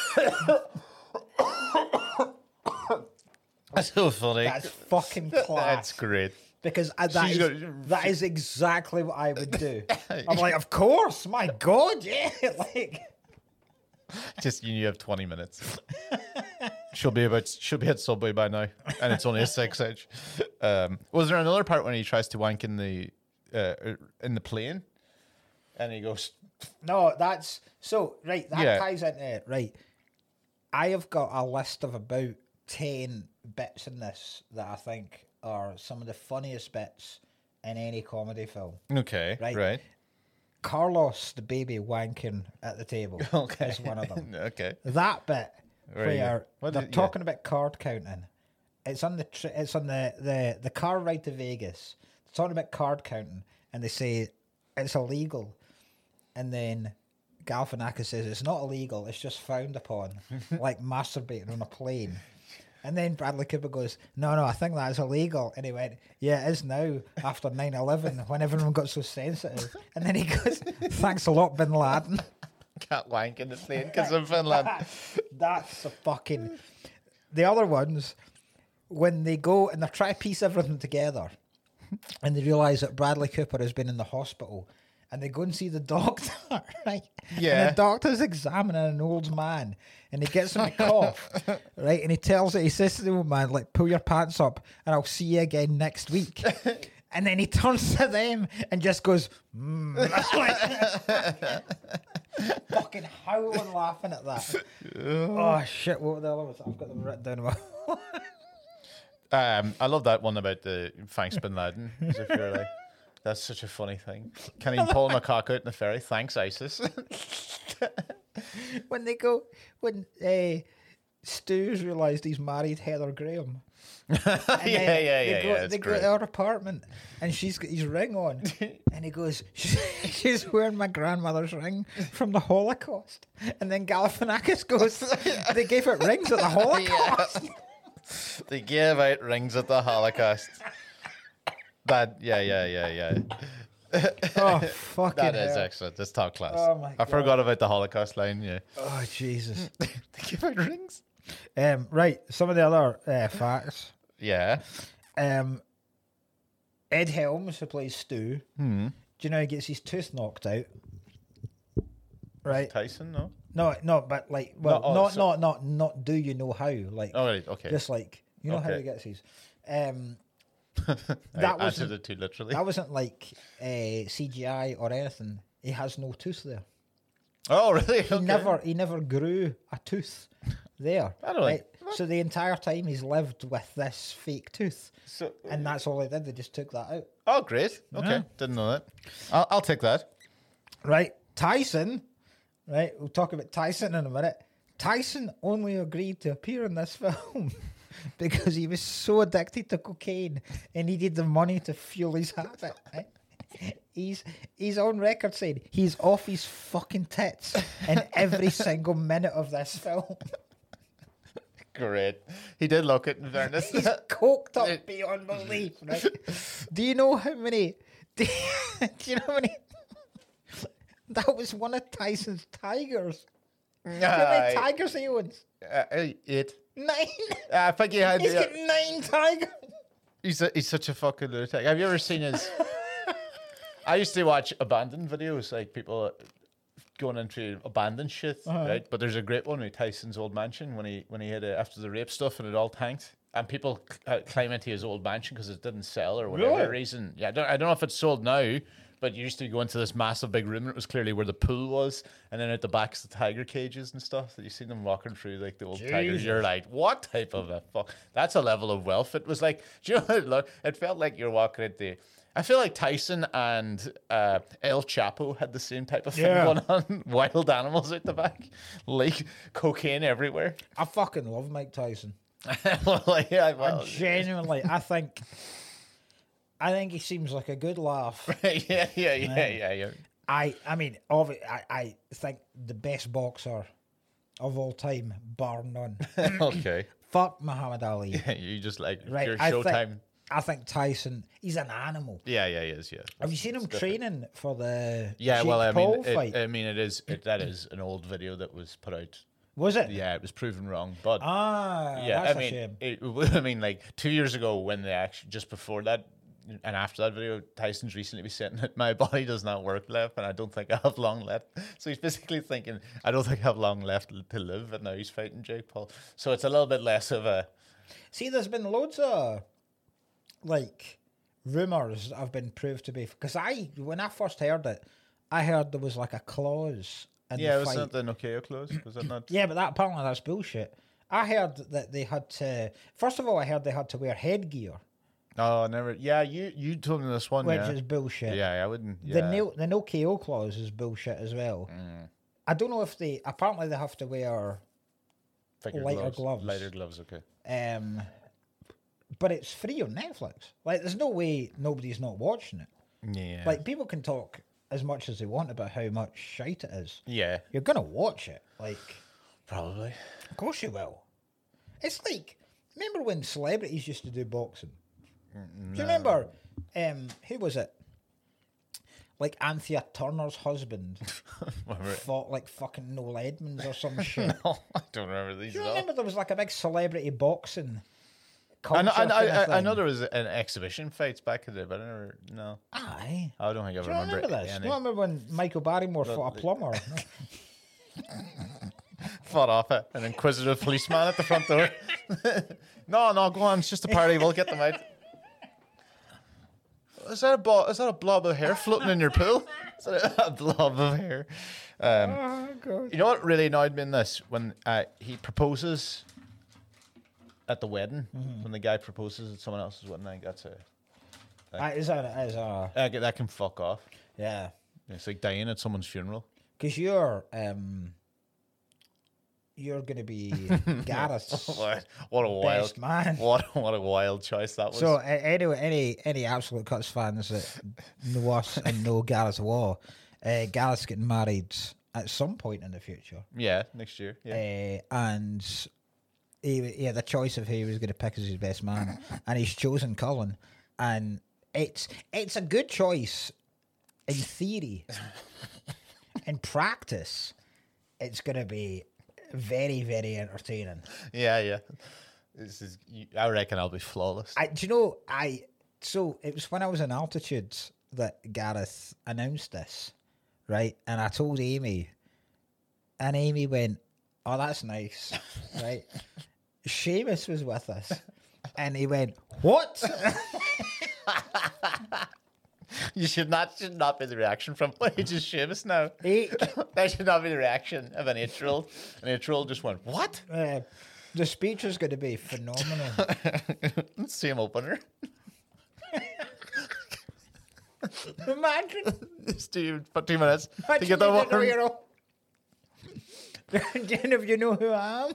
That's so funny. That's fucking class. That's great. Because I, that, She's is, got- that is exactly what I would do. I'm like, of course, my God, yeah. Like, Just you have twenty minutes. She'll be about. She'll be at Subway by now, and it's only a six inch. Um, was there another part when he tries to wank in the uh, in the plane, and he goes, no, that's so right. That Yeah. ties into it, right? I have got a list of about ten bits in this that I think are some of the funniest bits in any comedy film. "Okay, Right. right, Carlos, the baby wanking at the table, okay, is one of them. okay." That bit Very where good. What they're did- yeah. talking about card counting. It's on the tr- it's on the, the, the car ride to Vegas. They're talking about card counting, and they say it's illegal, and then Galifianakis says it's not illegal. It's just frowned upon, like masturbating on a plane. And then Bradley Cooper goes, no, no, I think that's illegal. And he went, yeah, it is now after nine eleven when everyone got so sensitive. And then he goes, thanks a lot, Bin Laden. Can't wank in the plane because of Finland. That's a fucking... The other ones, when they go and they're trying to piece everything together and they realise that Bradley Cooper has been in the hospital and they go and see the doctor, right? Yeah. And the doctor's examining an old man and he gets him to cough, right? And he tells it, he says to the old man, like, pull your pants up and I'll see you again next week. And then he turns to them and just goes, mm. Fucking howling laughing at that. Oh, shit, what were the other ones? I've got them written down. Um, I love that one about the thanks Bin Laden. As if you're like, that's such a funny thing. Can he pull my cock out in the ferry? Thanks, ISIS. When they go, when uh, Stu's realised he's married Heather Graham. yeah, And yeah, then yeah, they yeah. Go, That's they go great. to her apartment and she's got his ring on. And he goes, she's, she's wearing my grandmother's ring from the Holocaust. And then Galifianakis goes, they gave it rings at the Holocaust. They gave out rings at the Holocaust. That, yeah, yeah, yeah, yeah. Oh, fucking That is hell. excellent. That's top class. Oh my I God. forgot about the Holocaust line. Yeah. Oh, Jesus. They give out rings. Um, right, some of the other uh, facts. Yeah. Um, Ed Helms, who plays Stu, Hmm. do you know he gets his tooth knocked out? Right? Tyson, no. No, no, but like, well, No, oh, not, so- not, not, not. Do you know how? Like, Oh, right. Okay. just like you know how Okay. he gets his. Um, I that answered wasn't it too literally. that wasn't like uh, C G I or anything. He has no tooth there. Oh, really? He Okay. never, he never grew a tooth there. I don't like- So the entire time he's lived with this fake tooth, So, and that's all they did. They just took that out. oh, great. Okay. Yeah. Didn't know that. I'll, I'll take that. Right, Tyson. Right, we'll talk about Tyson in a minute. Tyson only agreed to appear in this film because he was so addicted to cocaine and needed the money to fuel his habit. Right? He's he's on record saying he's off his fucking tits in every single minute of this film. Great. He did look it in fairness. He's coked up beyond belief, right? Do you know how many? Do you, do you know how many? That was one of Tyson's tigers. Do you know how many Aye. tigers he owns? Uh, eight. Nine. I think he had. He's uh, got nine tigers. He's a, he's such a fucking lunatic. Have you ever seen his? I used to watch abandoned videos, like people going into abandoned shit, Uh-huh. right? But there's a great one with Tyson's old mansion when he when he had uh, after the rape stuff and it all tanked, and people cl- uh, climb into his old mansion because it didn't sell or whatever Really? reason. Yeah, I don't, I don't know if it's sold now, but you used to go into this massive big room and it was clearly where the pool was, and then at the back's the tiger cages and stuff that you see them walking through, like the old tigers. Jesus. You're like, what type of a fuck? That's a level of wealth. It was like, do you know how it looked? It felt like you're walking into. I feel like Tyson and uh, El Chapo had the same type of thing Yeah. going on. Wild animals out the back, like cocaine everywhere. I fucking love Mike Tyson. well, like, yeah, I well, genuinely, I think, I think he seems like a good laugh. yeah, yeah, yeah, yeah, yeah. I, I mean, obvi- I, I think the best boxer of all time, bar none. okay, Fuck Muhammad Ali. you just like Right, your I Showtime. think, I think Tyson, he's an animal. Yeah, yeah, he is. Yeah. Have you seen him training for the Yeah, Jake well, I Paul mean, it, fight? I mean, it is it, that is an old video that was put out. Was it? Yeah, it was proven wrong, but Ah, yeah, that's I a mean, shame. it, I mean, like two years ago when they actually just before that and after that video, Tyson's recently been saying that my body does not work left, and I don't think I have long left. So he's basically thinking, I don't think I have long left to live, and now he's fighting Jake Paul. So it's a little bit less of a. See, there's been loads of like rumors that have been proved to be because I when I first heard it, I heard there was like a clause in Yeah, the was fight. that the Nokia clause? Was that not? Yeah, but that apparently that's bullshit. I heard that they had to. First of all, I heard they had to wear headgear, Oh, never. Yeah, you you told me this one. which yeah. is bullshit. Yeah, I wouldn't. Yeah. The no the no K O clause is bullshit as well. Mm. I don't know if they apparently they have to wear Thicker lighter gloves. Lighter gloves, okay. um, but it's free on Netflix. Like, there's no way nobody's not watching it. Yeah. Like, people can talk as much as they want about how much shite it is. yeah, You're gonna watch it. Like, probably. of course you will. It's like, remember when celebrities used to do boxing? Do you remember? Um, who was it? Like Anthea Turner's husband fought like fucking Noel Edmonds or some shit. No, I don't remember these Do you at all. remember there was like a big celebrity boxing I culture know, I, know, kind of I, I thing? know there was an exhibition fights back in the day, but I never. No, Aye. I don't think I Do you remember, remember this? any. Do you remember when Michael Barrymore fought a plumber? Fought off it, an inquisitive policeman at the front door. no, no, go on. It's just a party. We'll get them out. Is that a bo- is that a blob of hair floating in your pool? Is that a, a blob of hair? Um, Oh, God. You know what really annoyed me in this when uh, he proposes at the wedding. Mm-hmm. When the guy proposes at someone else's wedding, I think that's a That is a, that is a, uh, that can fuck off. yeah. It's like dying at someone's funeral. Because you're, um, you're going to be Gareth's What, what a wild best man. What what a wild choice that was. So, uh, anyway, any any Absolute Cuts fans that know us and know Gareth Waugh, uh, Gareth's getting married at some point in the future. yeah, next year. Yeah. Uh, and he, he had the choice of who he was going to pick as his best man, and he's chosen Cullen. And it's it's a good choice in theory. In practice, it's going to be very, very entertaining. Yeah, yeah. This is. you- I reckon I'll be flawless. I, do you know, I, so it was when I was in Altitude that Gareth announced this, right? And I told Amy, and Amy went, oh, that's nice, right? Seamus was with us, and he went, what? You should not should not be the reaction from what he just Seamus now. He, That should not be the reaction of an eight year old. An eight year old just went, what? uh, the speech is going to be phenomenal. Same opener. Imagine. It's two, for two minutes to Imagine get that you didn't know one. you're all- Do any of you know who I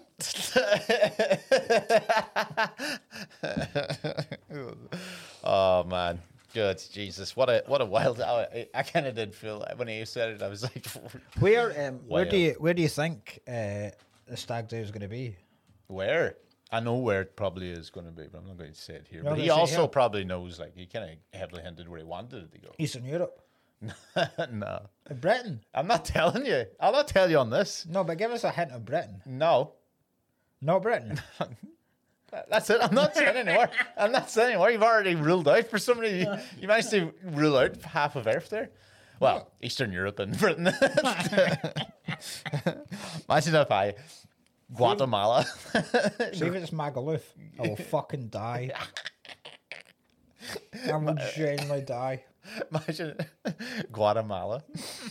am? Oh man, good Jesus! What a what a wild. I, I kind of did feel when he said it. I was like, Where um, where do Wild. you where do you think uh, the stag do is going to be? where? I know where it probably is going to be, but I'm not going to say it here. You're But not he gonna say it also here? probably knows. Like he kind of heavily hinted where he wanted it to go. Eastern Europe, No, Uh, Britain. I'm not telling you. I'll not tell you on this. No, but give us a hint of Britain. No, Not Britain. that's it. I'm not saying anymore. I'm not saying anymore. You've already ruled out for somebody. You, you managed to rule out half of Earth there. Well, Eastern Europe and Britain. Imagine if I Guatemala. See if it's Magaluf, I will fucking die. I will genuinely die. Imagine Guatemala.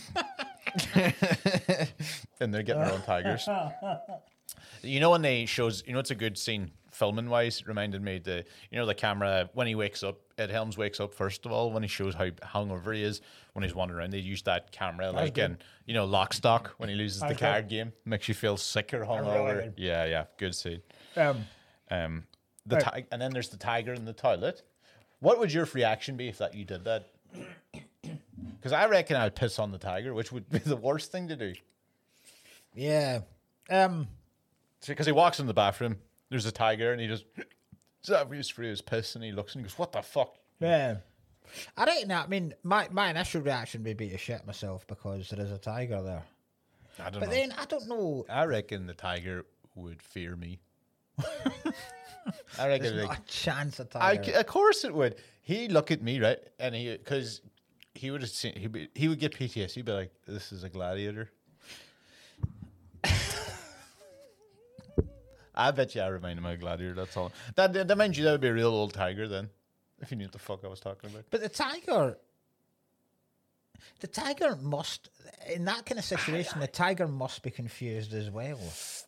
And they're getting their own tigers. You know when they shows, you know it's a good scene filming wise. It reminded me the, you know the camera when he wakes up. Ed Helms wakes up first of all when he shows how hungover he is when he's wandering around. They use that camera like good. in you know Lock Stock when he loses the That's card good. game, makes you feel sick or really hungover. good. Yeah, yeah, good scene. Um, Um, the Right. ti- and then there's the tiger in the toilet. What would your reaction be if that you did that? Because I reckon I'd piss on the tiger, which would be the worst thing to do. yeah. Um, Because he walks in the bathroom, there's a tiger, and he just So that was for his piss, and he looks and he goes, "What the fuck?" Yeah. I reckon that. I mean, my, my initial reaction would be to shit myself because there is a tiger there. I don't But know. then I don't know. I reckon the tiger would fear me. I There's reckon, not like, a chance a I, tiger. of course it would. He'd look at me, right, and he because he would have seen he be, he would get P T S D. He'd be like, "This is a gladiator." I bet you I remind him of a gladiator. That's all. That that means you that would be a real old tiger then, if you knew what the fuck I was talking about. But the tiger, the tiger must, in that kind of situation, the tiger must be confused as well.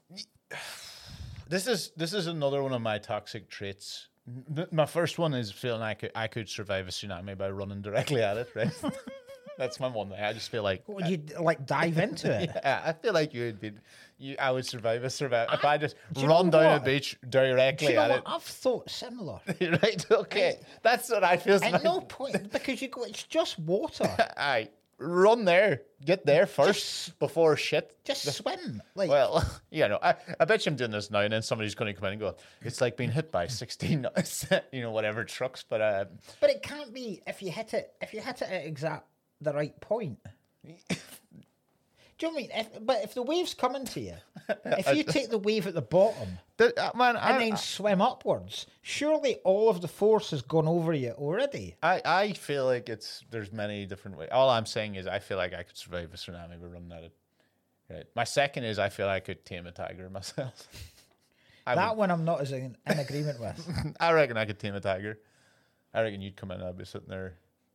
This is this is another one of my toxic traits. N- My first one is feeling I could I could survive a tsunami by running directly at it. Right, that's my one thing. I just feel like Would you like dive into it? yeah, I feel like you would be you. I would survive a survive if I just do you run know down a what? beach Do directly you know at what? I've thought similar. it. Right, okay, that's what I feel. At no point, because you go, it's just water. I run there, get there first before shit. Just swim. Like, Well, you know, I, I bet you I'm doing this now, and then somebody's going to come in and go, "It's like being hit by sixteen, you know, whatever trucks." But uh, but it can't be if you hit it. If you hit it at exact the right point. Do you know what I mean? If, but if the wave's coming to you, if you take the wave at the bottom the, uh, man, I, and then swim upwards, surely all of the force has gone over you already. I, I feel like it's there's many different ways. All I'm saying is I feel like I could survive a tsunami by running at it. Right. My second is I feel I could tame a tiger myself. I That would- one I'm not as in, in agreement with. I reckon I could tame a tiger. I reckon you'd come in and I'd be sitting there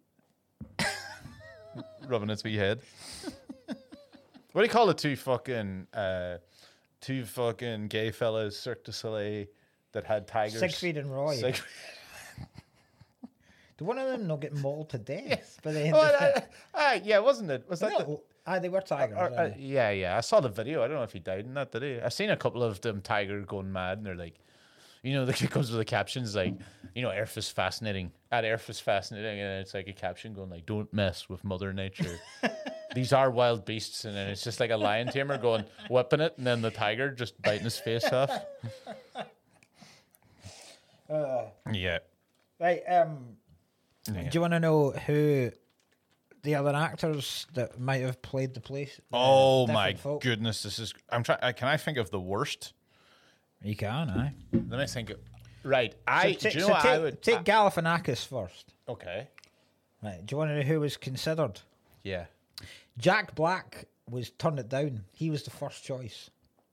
rubbing its wee head. What do you call the two fucking uh, two fucking gay fellas, Cirque du Soleil, that had tigers? Siegfried and Roy. Sieg- Do one of them not get mauled to death by the end oh, of uh, it? uh, yeah, wasn't it? Was that the, No, ah, they were tigers. or, uh, aye. yeah, yeah. I saw the video. I don't know if he died in that, did he? I've seen a couple of them tiger going mad, and they're like, you know, the it comes with the captions like, you know, Earth is fascinating. At Earth is fascinating, and it's like a caption going like, "Don't mess with Mother Nature." These are wild beasts, and then it's just like a lion tamer going whipping it, and then the tiger just biting his face off. Uh, Yeah. right. Um, Yeah. Do you want to know who the other actors that might have played the place? uh, Oh my different folk? goodness, this is. I'm trying. Can I think of the worst? You can, aye. Let me think. Of, right. I. so ta- do you know so what take, I would take Galifianakis first. I- okay. Right. Do you want to know who was considered? Yeah. Jack Black was turned it down. He was the first choice.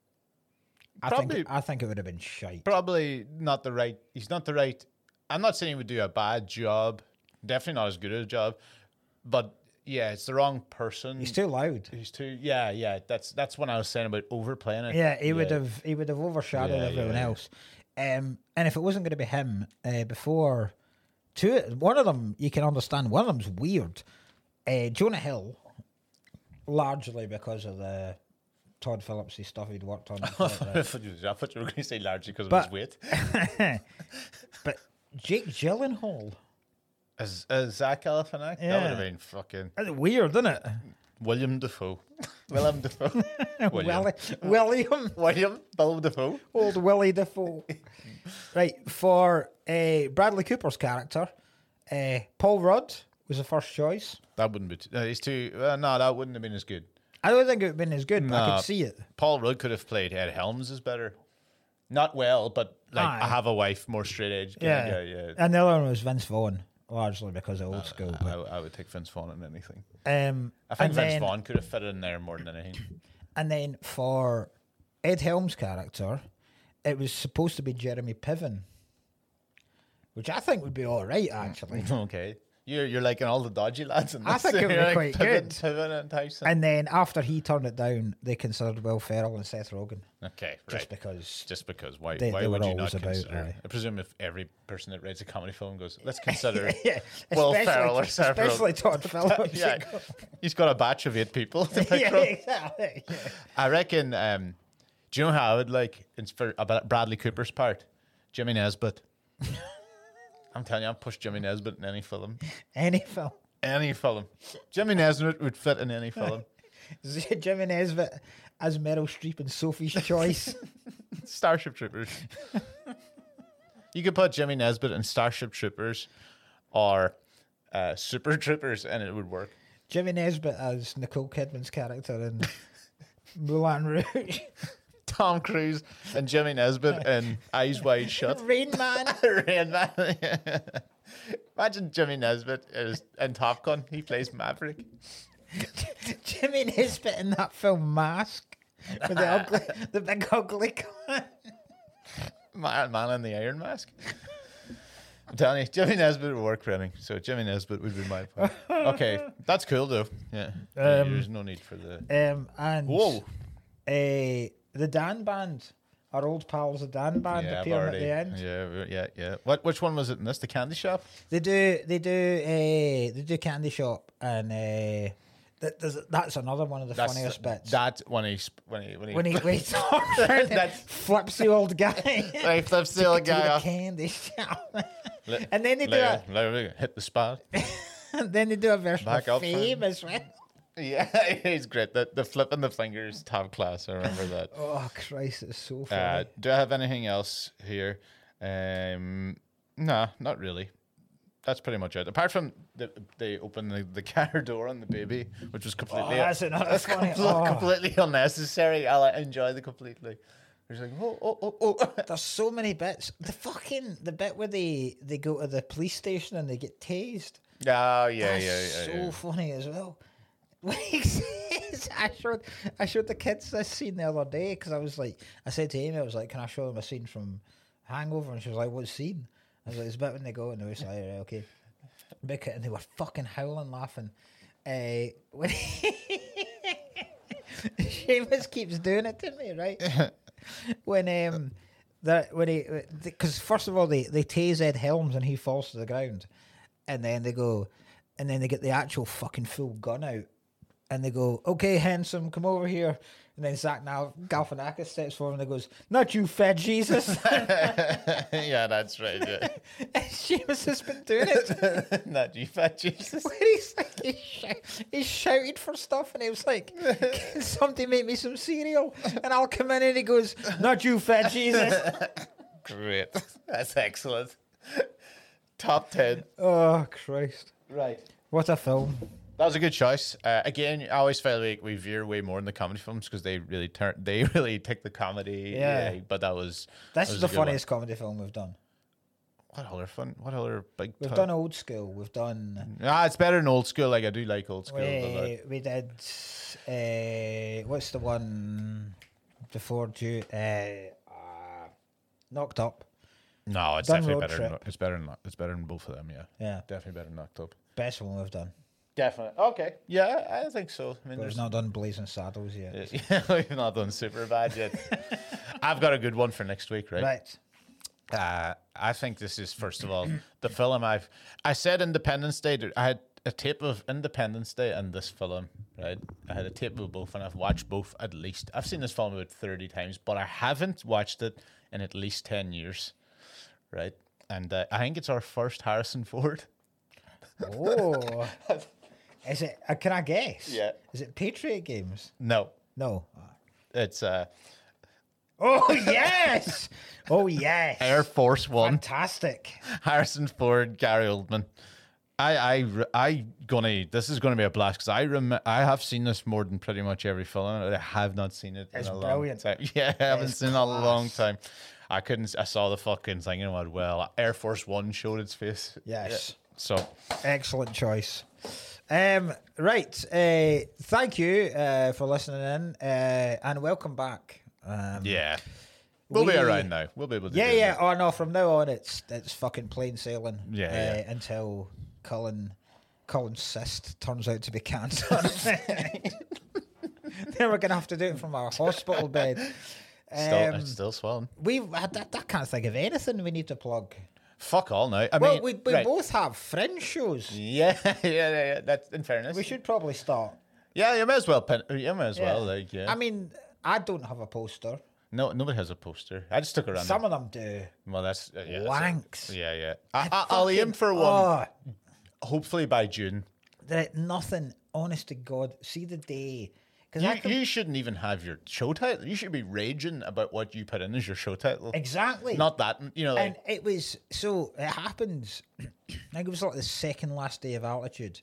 I Probably- think I think it would have been shite. Probably not the right. He's not the right. I'm not saying he would do a bad job. Definitely not as good a job. But yeah, it's the wrong person. He's too loud. He's too. Yeah, yeah. That's that's what I was saying about overplaying it. Yeah, he would have he would have overshadowed Yeah, everyone yeah, yeah. else. Um, and if it wasn't going to be him, uh, before two, one of them you can understand. One of them's weird. Uh, Jonah Hill, largely because of the Todd Phillips stuff he'd worked on. and stuff like I thought you I thought you were going to say largely because of But- his weight. that. But Jake Gyllenhaal, As, as Zach Galifianakis, that Yeah. would have been fucking that's weird, isn't it? William Defoe. William Defoe. William. Willie, William, William Bill Defoe. old Willie Defoe. Right, for uh, Bradley Cooper's character, uh, Paul Rudd was the first choice. That wouldn't be. Too, uh, he's too. Uh, no, that wouldn't have been as good. I don't think it would have been as good, but I Nah. could see it. Paul Rudd could have played Ed Helms is better. Not well, but like Aye. I have a wife, more straight edge. Yeah. Yeah, yeah. yeah. And the other one was Vince Vaughn, largely because of old school. I, But, I would take Vince Vaughn in anything. um, I think and Vince then, Vaughn could have fit in there more than anything. And then for Ed Helms' character, it was supposed to be Jeremy Piven, which I think would be all right, actually. Okay. You're you're liking all the dodgy lads in this. I think it would You're be like quite Piven, good. Piven and Tyson. And then after he turned it down, they considered Will Ferrell and Seth Rogen, okay, just right. because. Just because why They- why they would were you not always about, consider? aye. I presume if every person that writes a comedy film goes, let's consider Yeah, Will especially, Ferrell or Seth Rogen. especially Todd Phillips. yeah, he's got a batch of eight people to pick yeah, from. exactly. Yeah. I reckon. Um, do you know how I would like it's for about Bradley Cooper's part? Jimmy Nesbitt. I'm telling you, I'll push Jimmy Nesbitt in any film. Any film. Any film. Jimmy Nesbitt would fit in any film. Jimmy Nesbitt as Meryl Streep in Sophie's Choice. Starship Troopers. You could put Jimmy Nesbitt in Starship Troopers or uh, Super Troopers, and it would work. Jimmy Nesbitt as Nicole Kidman's character in Moulin Rouge. Tom Cruise and Jimmy Nesbitt in Eyes Wide Shut. Rain Man. Rain Man. Imagine Jimmy Nesbitt is in Top Gun. He plays Maverick. Jimmy Nesbitt in that film Mask with the ugly, the big ugly guy. Man, man in the Iron Mask. I'm telling you, Jimmy Nesbitt would work for anything. So Jimmy Nesbitt would be my point. Okay, that's cool though. Yeah, Um, there's no need for the. Um, and Whoa. Uh, the Dan Band, our old pals, the Dan Band Yeah, I've appearing already, at the end. yeah, yeah, yeah. What? Which one was it in this? The Candy Shop? They do, they do, uh, they do Candy Shop, and uh, th- there's, that's another one of the That's funniest bits. That when he sp- when he when he when he waits around and That's- flips the old guy. when he flips the old to guy the off. candy shop. Let- and then they do let- a, let- hit the spot. and then they do a version Back of up, Fame friend. as well. Yeah, he's great. The the flipping the fingers, top class. I remember that. Oh Christ, it's so funny. Uh, do I have anything else here? Um, nah, not really. That's pretty much it. Apart from the, they open the, the car door on the baby, which was oh, completely that's another funny. compl- Oh. completely unnecessary. I like, enjoy the completely. It's like oh oh oh oh. There's so many bits. The fucking the bit where they they go to the police station and they get tased. Oh yeah That's yeah yeah. so yeah. funny as well. When he says, I showed I showed the kids this scene the other day because I was like, I said to Amy, I was like, can I show them a scene from Hangover? And she was like, what scene? I was like, it's a bit when they go, and they was like, right, okay. Big hit, and they were fucking howling, laughing. Uh, when he Seamus keeps doing it to me, right? when um, that when he because first of all they they tase Ed Helms and he falls to the ground, and then they go, and then they get the actual fucking full gun out. And they go, okay, handsome, come over here. And then Zach now Galifianakis steps forward and he goes, not you, fat Jesus. Yeah, that's right. Yeah. And Seamus has been doing it. Not you, fat Jesus. Where he's like, he's, shou- he's shouted for stuff, and he was like, can somebody make me some cereal? And I'll come in, and he goes, not you, fat Jesus. Great. That's excellent. Top ten. Oh, Christ. Right. What a film. That was a good choice. Uh, again, I always felt like we veer way more in the comedy films because they really turn, they really take the comedy. Yeah. but that was This that is was the a good one. funniest comedy film we've done. What other fun? What other big? We've ti- done Old School. We've done... Ah, it's better than Old School. Like I do like Old School. but, like, We, we did... Uh, what's the one before due? Uh, uh, Knocked Up. no, it's Done definitely Road better. Than, Trip. it's better than it's better than both of them. Yeah, Yeah. definitely better than Knocked Up. Best one we've done. Definitely. Okay. Yeah, I think so. I mean, But we've there's not done Blazing Saddles yet. Yeah, we've not done super bad yet. I've got a good one for next week, right? Right. Uh, I think this is first of all the film I've. I said Independence Day. I had a tape of Independence Day and this film, right? I had a tape of both, and I've watched both at least. I've seen this film about thirty times, but I haven't watched it in at least ten years, right? And uh, I think it's our first Harrison Ford. Oh. Is it... Uh, can I guess? Yeah. Is it Patriot Games? No, No. it's uh, Oh, yes! Oh, yes. Air Force One. Fantastic. Harrison Ford, Gary Oldman. I, I, re- I gonna. This is gonna be a blast because I rem- I have seen this more than pretty much every film. I have not seen it It's in a brilliant. long time. Yeah, I haven't It's seen it in a long class. time. I couldn't. I saw the fucking thing and went, well, Air Force One showed its face. Yes. Yeah. So Excellent choice. Um, right. Uh, thank you uh, for listening in uh, and welcome back. Um, yeah, we'll we- be around now. We'll be able to. Yeah, do yeah. that. Oh, no, from now on, it's it's fucking plain sailing. Yeah, uh, yeah. Until Cullen, Cullen's cyst turns out to be cancer. Then we're going to have to do it from our hospital bed. Still, Um, it's still swelling. we I, I can't think of anything we need to plug. Fuck all now. I Well, mean, we, we right. both have fringe shows. Yeah, yeah, yeah, yeah. That's in fairness. We should probably start. Yeah, you may as well. Pen- you may as well. Yeah. Like, yeah. I mean, I don't have a poster. no, nobody has a poster. I just took around. Some of them do. Well, that's uh, yeah, that's Wanks. it. Yeah, yeah. I, I, I'll aim Fucking- for one. Oh, Hopefully by June. there ain't nothing, honest to God. See the day, Because You, I can, you shouldn't even have your show title. You should be raging about what you put in as your show title. exactly. Not that, you know, like, And it was, so it happens, I think it was like the second last day of Altitude.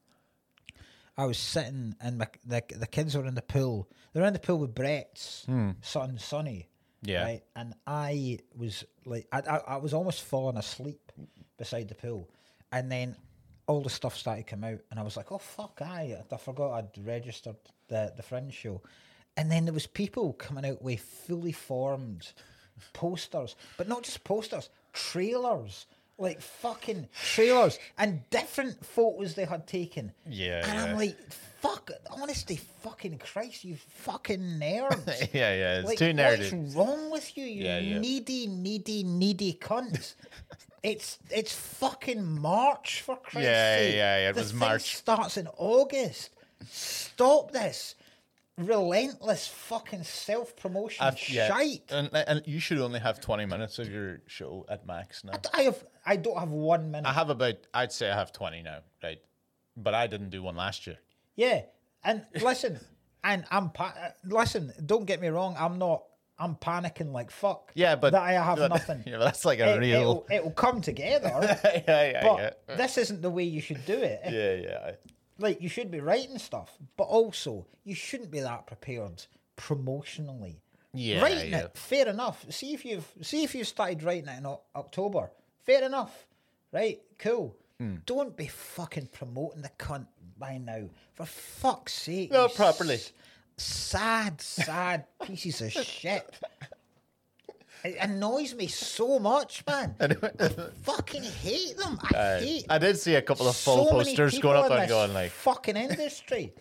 I was sitting and my, the, the kids were in the pool. They were in the pool with Brett's son, Sonny. Yeah. Right? And I was like, I, I, I was almost falling asleep beside the pool. And then all the stuff started to come out. And I was like, oh, fuck, I, I forgot I'd registered the, the Fringe show. And then there was people coming out with fully formed posters. But not just posters, trailers. Like fucking trailers and different photos they had taken. Yeah, And yeah. I'm like, fuck, honestly, fucking Christ, you fucking nerds. yeah, yeah, it's Like, too nerdy. what's wrong with you, you Yeah, yeah. needy, needy, needy cunts? it's it's fucking March, for Christ's Yeah, sake. yeah, yeah, it The was thing March. starts in August. Stop this relentless fucking self-promotion I've- yeah. shite. And, and you should only have twenty minutes of your show at max now. I have, I don't have one minute. I have about, I'd say I have twenty now, right? But I didn't do one last year. Yeah, and listen, and I'm pa- uh, listen. Don't get me wrong. I'm not. I'm panicking like fuck. Yeah, but that I have but- nothing. Yeah, but that's like a It, real. it'll, it'll come together. yeah, yeah, But yeah. this isn't the way you should do it. Yeah, yeah. Like you should be writing stuff, but also you shouldn't be that prepared promotionally. Yeah, writing yeah. it, fair enough. See if you've see if you started writing it in O- October. Fair enough, right? Cool. Hmm. Don't be fucking promoting the cunt by now, for fuck's sake. No, you properly. s- sad, sad pieces of shit. It annoys me so much, man. I fucking hate them. I Uh, hate. I did see a couple of full so many posters people going up in and this going like. fucking industry.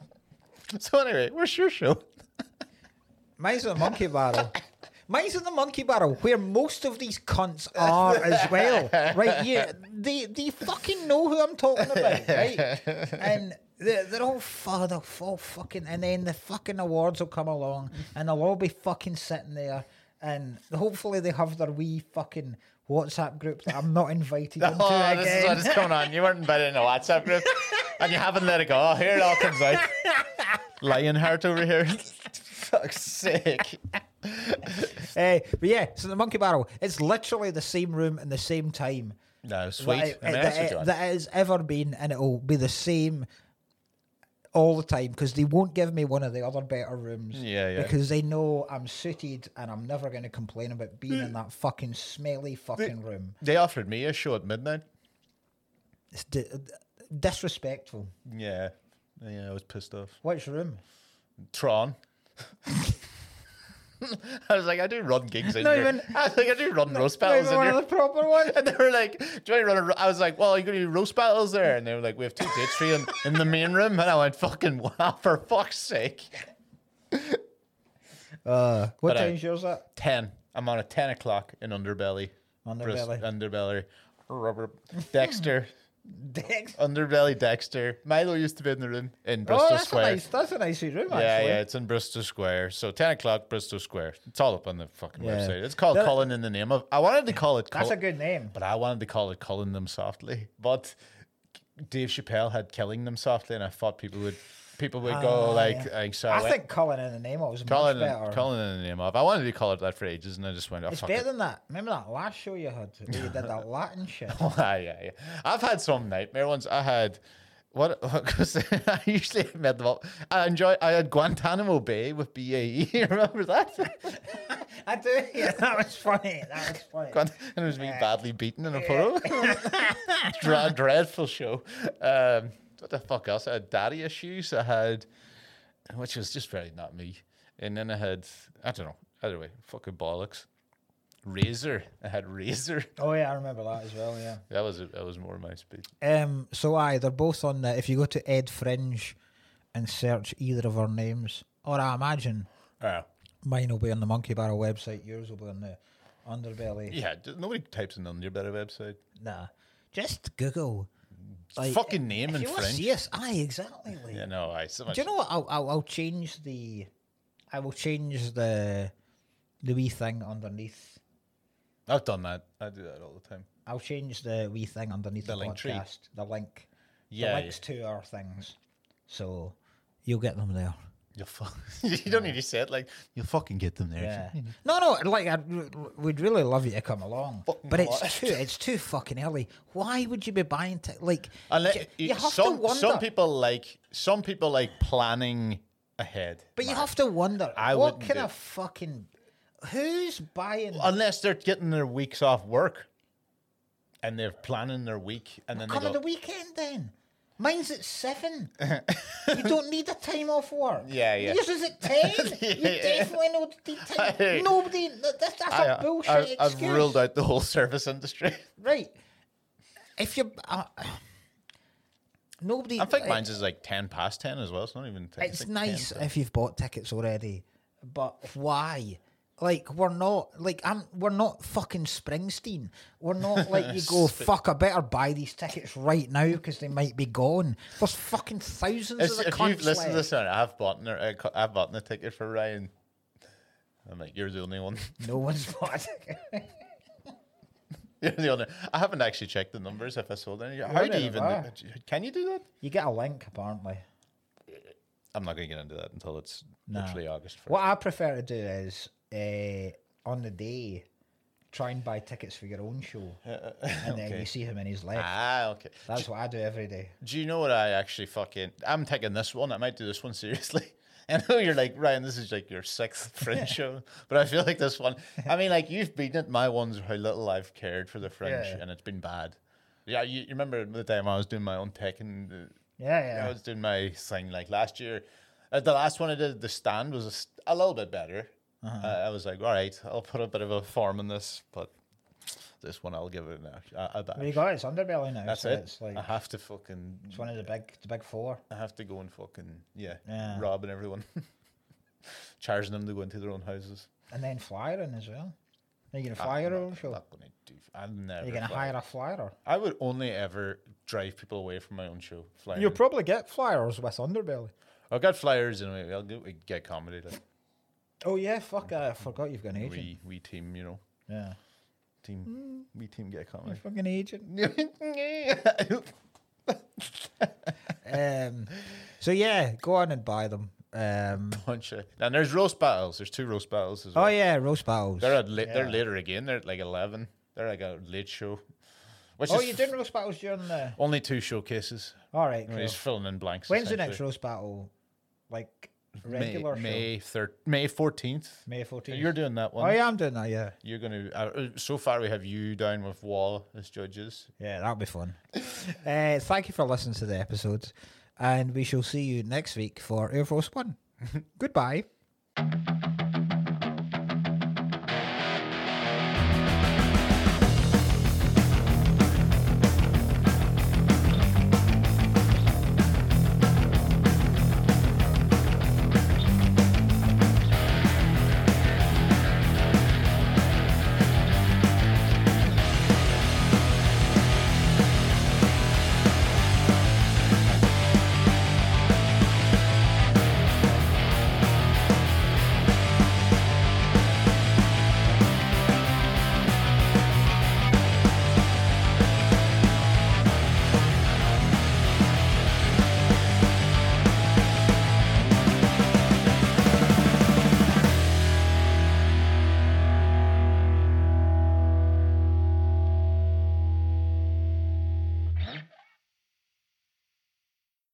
So anyway, where's your show? Mine's at the Monkey Barrel. Mine's at the Monkey Barrel, where most of these cunts are as well. Right? Yeah, they they fucking know who I'm talking about, right? And they're, they're all fu- they're all fucking, and then the fucking awards will come along, and they'll all be fucking sitting there, and hopefully they have their wee fucking WhatsApp group that I'm not invited into Oh, again. this is what is going on. You weren't invited in a WhatsApp group, and you haven't let it go. Oh, here it all comes out. Lionheart over here. Fuck's sake. Uh, but yeah, so the Monkey Barrel, it's literally the same room and the same time. No, sweet. That, it, I mean, that, that's what it- you want. that it has ever been, and it'll be the same all the time because they won't give me one of the other better rooms. Yeah, yeah. Because they know I'm suited and I'm never going to complain about being in that fucking smelly fucking room. They offered me a show at midnight. It's di- disrespectful. Yeah. Yeah, I was pissed off. Which room? Tron. I was like, I do run gigs in Not here. even- I was like, I do run roast Not battles even in one here. of the proper ones. And they were like, do you want to run a ro-" I was like, well, are you going to do roast battles there? And they were like, we have two dates for you in, in the main room. And I went, fucking wow, for fuck's sake. Uh, what But, uh, time's yours at? ten. I'm on a ten o'clock in Underbelly. Bris- Underbelly. Underbelly. Rubber. Dexter. Dex. Underbelly Dexter. Milo used to be in the room in Oh, Bristol that's Square. a nice. That's a nice wee room. Yeah, actually. yeah, it's in Bristol Square. So ten o'clock, Bristol Square. It's all up on the fucking Yeah. website. It's called That- Cullen in the name of. I wanted to call it. That's Cull- a good name. But I wanted to call it Culling Them Softly. But Dave Chappelle had Killing Them Softly, and I thought people would people would go Ah, like, yeah. like so. I went- think Cullen in the name of it was Cullen, much better. Cullen in the name of. I wanted to call it that for ages, and I just went. Oh, It's fuck better it. than that. Remember that last show you had where you did that Latin shit? yeah, yeah. I've had some nightmare ones. I had. What? Because I usually made them up. I enjoy. I had Guantanamo Bay with B A E. Remember that? I do. Yeah, that was funny. That was funny. Guant- and it was me badly beaten in a photo. Dra- dreadful show. Um, what the fuck else? I had daddy issues. I had, which was just very not me. And then I had, I don't know. Either way, fucking bollocks. Razor. I had Razor. Oh yeah, I remember that as well. Yeah. That was that was more my speed. Um. So aye, they're both on the. If you go to Ed Fringe and search either of our names, or I imagine Yeah. mine will be on the Monkey Barrel website. Yours will be on the Underbelly. Yeah. d- Nobody types in on your better website. Nah. Just Google. Like, Fucking name if in you want to French. see us, aye, exactly. Like, Yeah. No. I. So much. do you know what? I'll, I'll I'll change the, I will change the, the wee thing underneath. I've done that. I do that all the time. I'll change the wee thing underneath The the, link tree. podcast. The link. Yeah. The links to our things. So you'll get them there. You'll fuck. You don't need to say it like you'll fucking get them there. Yeah. No, no. Like, I'd, we'd really love you to come along, Fucking but it's what? too, it's too fucking early. Why would you be buying t- like? Unless, you, you- you have some to wonder. some people like some people like planning ahead. but you man. have to wonder I what wouldn't kind do of fucking who's buying? Unless they're getting their weeks off work, and they're planning their week, and then they Come on go, the weekend then. Mine's at seven. You don't need a time off work. Yeah, yeah. Yours is at ten. Yeah, You yeah. definitely know the time. Hey. Nobody. That, that's that's I, a bullshit I, I've excuse. ruled out the whole service industry. Right. If you. Uh, nobody. I think it- mine's is like ten past ten as well. It's not even. ten, It's like nice ten. if you've bought tickets already, but why? Like we're not like I'm. We're not fucking Springsteen. We're not like you go fuck. I better buy these tickets right now because they might be gone. There's fucking thousands It's- of the if you've cunts listened to left. this, one, I've bought a, I've bought a ticket for Ryan. I'm like, you're the only one. No one's bought a ticket. You're the only. I haven't actually checked the numbers if I sold any. How Right do you in even? the Do, can you do that? You get a link apparently. I'm not going to get into that until it's No. literally August first. What I prefer to do is uh, on the day try and buy tickets for your own show, and then okay. you see how many's left. Ah, okay. That's what I do every day. Do you know what I actually fucking? I'm taking this one. I might do this one seriously. I know you're like, Ryan, this is like your sixth Fringe show, but I feel like this one. I mean, like you've been at my ones how little I've cared for the Fringe, Yeah. and it's been bad. Yeah, you, you remember the time I was doing my own tech and uh, Yeah, yeah. I was doing my thing like last year. Uh, the last one I did, the stand was a, st- a little bit better. Uh-huh. Uh, I was like, all right, I'll put a bit of a form in this, but this one I'll give it a, a, a bash. Well, you got it. It's Underbelly now. That's so it. It's like I have to fucking. it's one of the big, the big four. I have to go and fucking yeah, Yeah. robbing everyone, charging them to go into their own houses. And then flyering as well. Are you gonna I'm fly your not- own I'm show? not gonna do. I'm never. Are you gonna fly. hire a flyer? I would only ever drive people away from my own show. Flying. You'll probably get flyers with Underbelly. I've got flyers and I'll get, we get comedy. Like, Oh yeah, fuck! I forgot you've got an agent. we we team, you know, Yeah, team we team get You're comedy. fucking agent. Um, so yeah, go on and buy them. Um, Bunch of, and there's roast battles. There's two roast battles as well. oh yeah, roast battles. They're at la- they're Yeah. later again. They're at like eleven. They're like a late show. Which Oh, is you f- did roast battles during the. only two showcases. All right, cool. He's filling in blanks. When's the next essentially. roast battle? Like May regular show? May third May fourteenth. May fourteenth. You're doing that Oh one. yeah, I'm doing that. Yeah, You're gonna. Uh, so far, we have you down with Wall as judges. yeah, that'll be fun. uh, thank you for listening to the episodes, and we shall see you next week for Air Force One. Goodbye.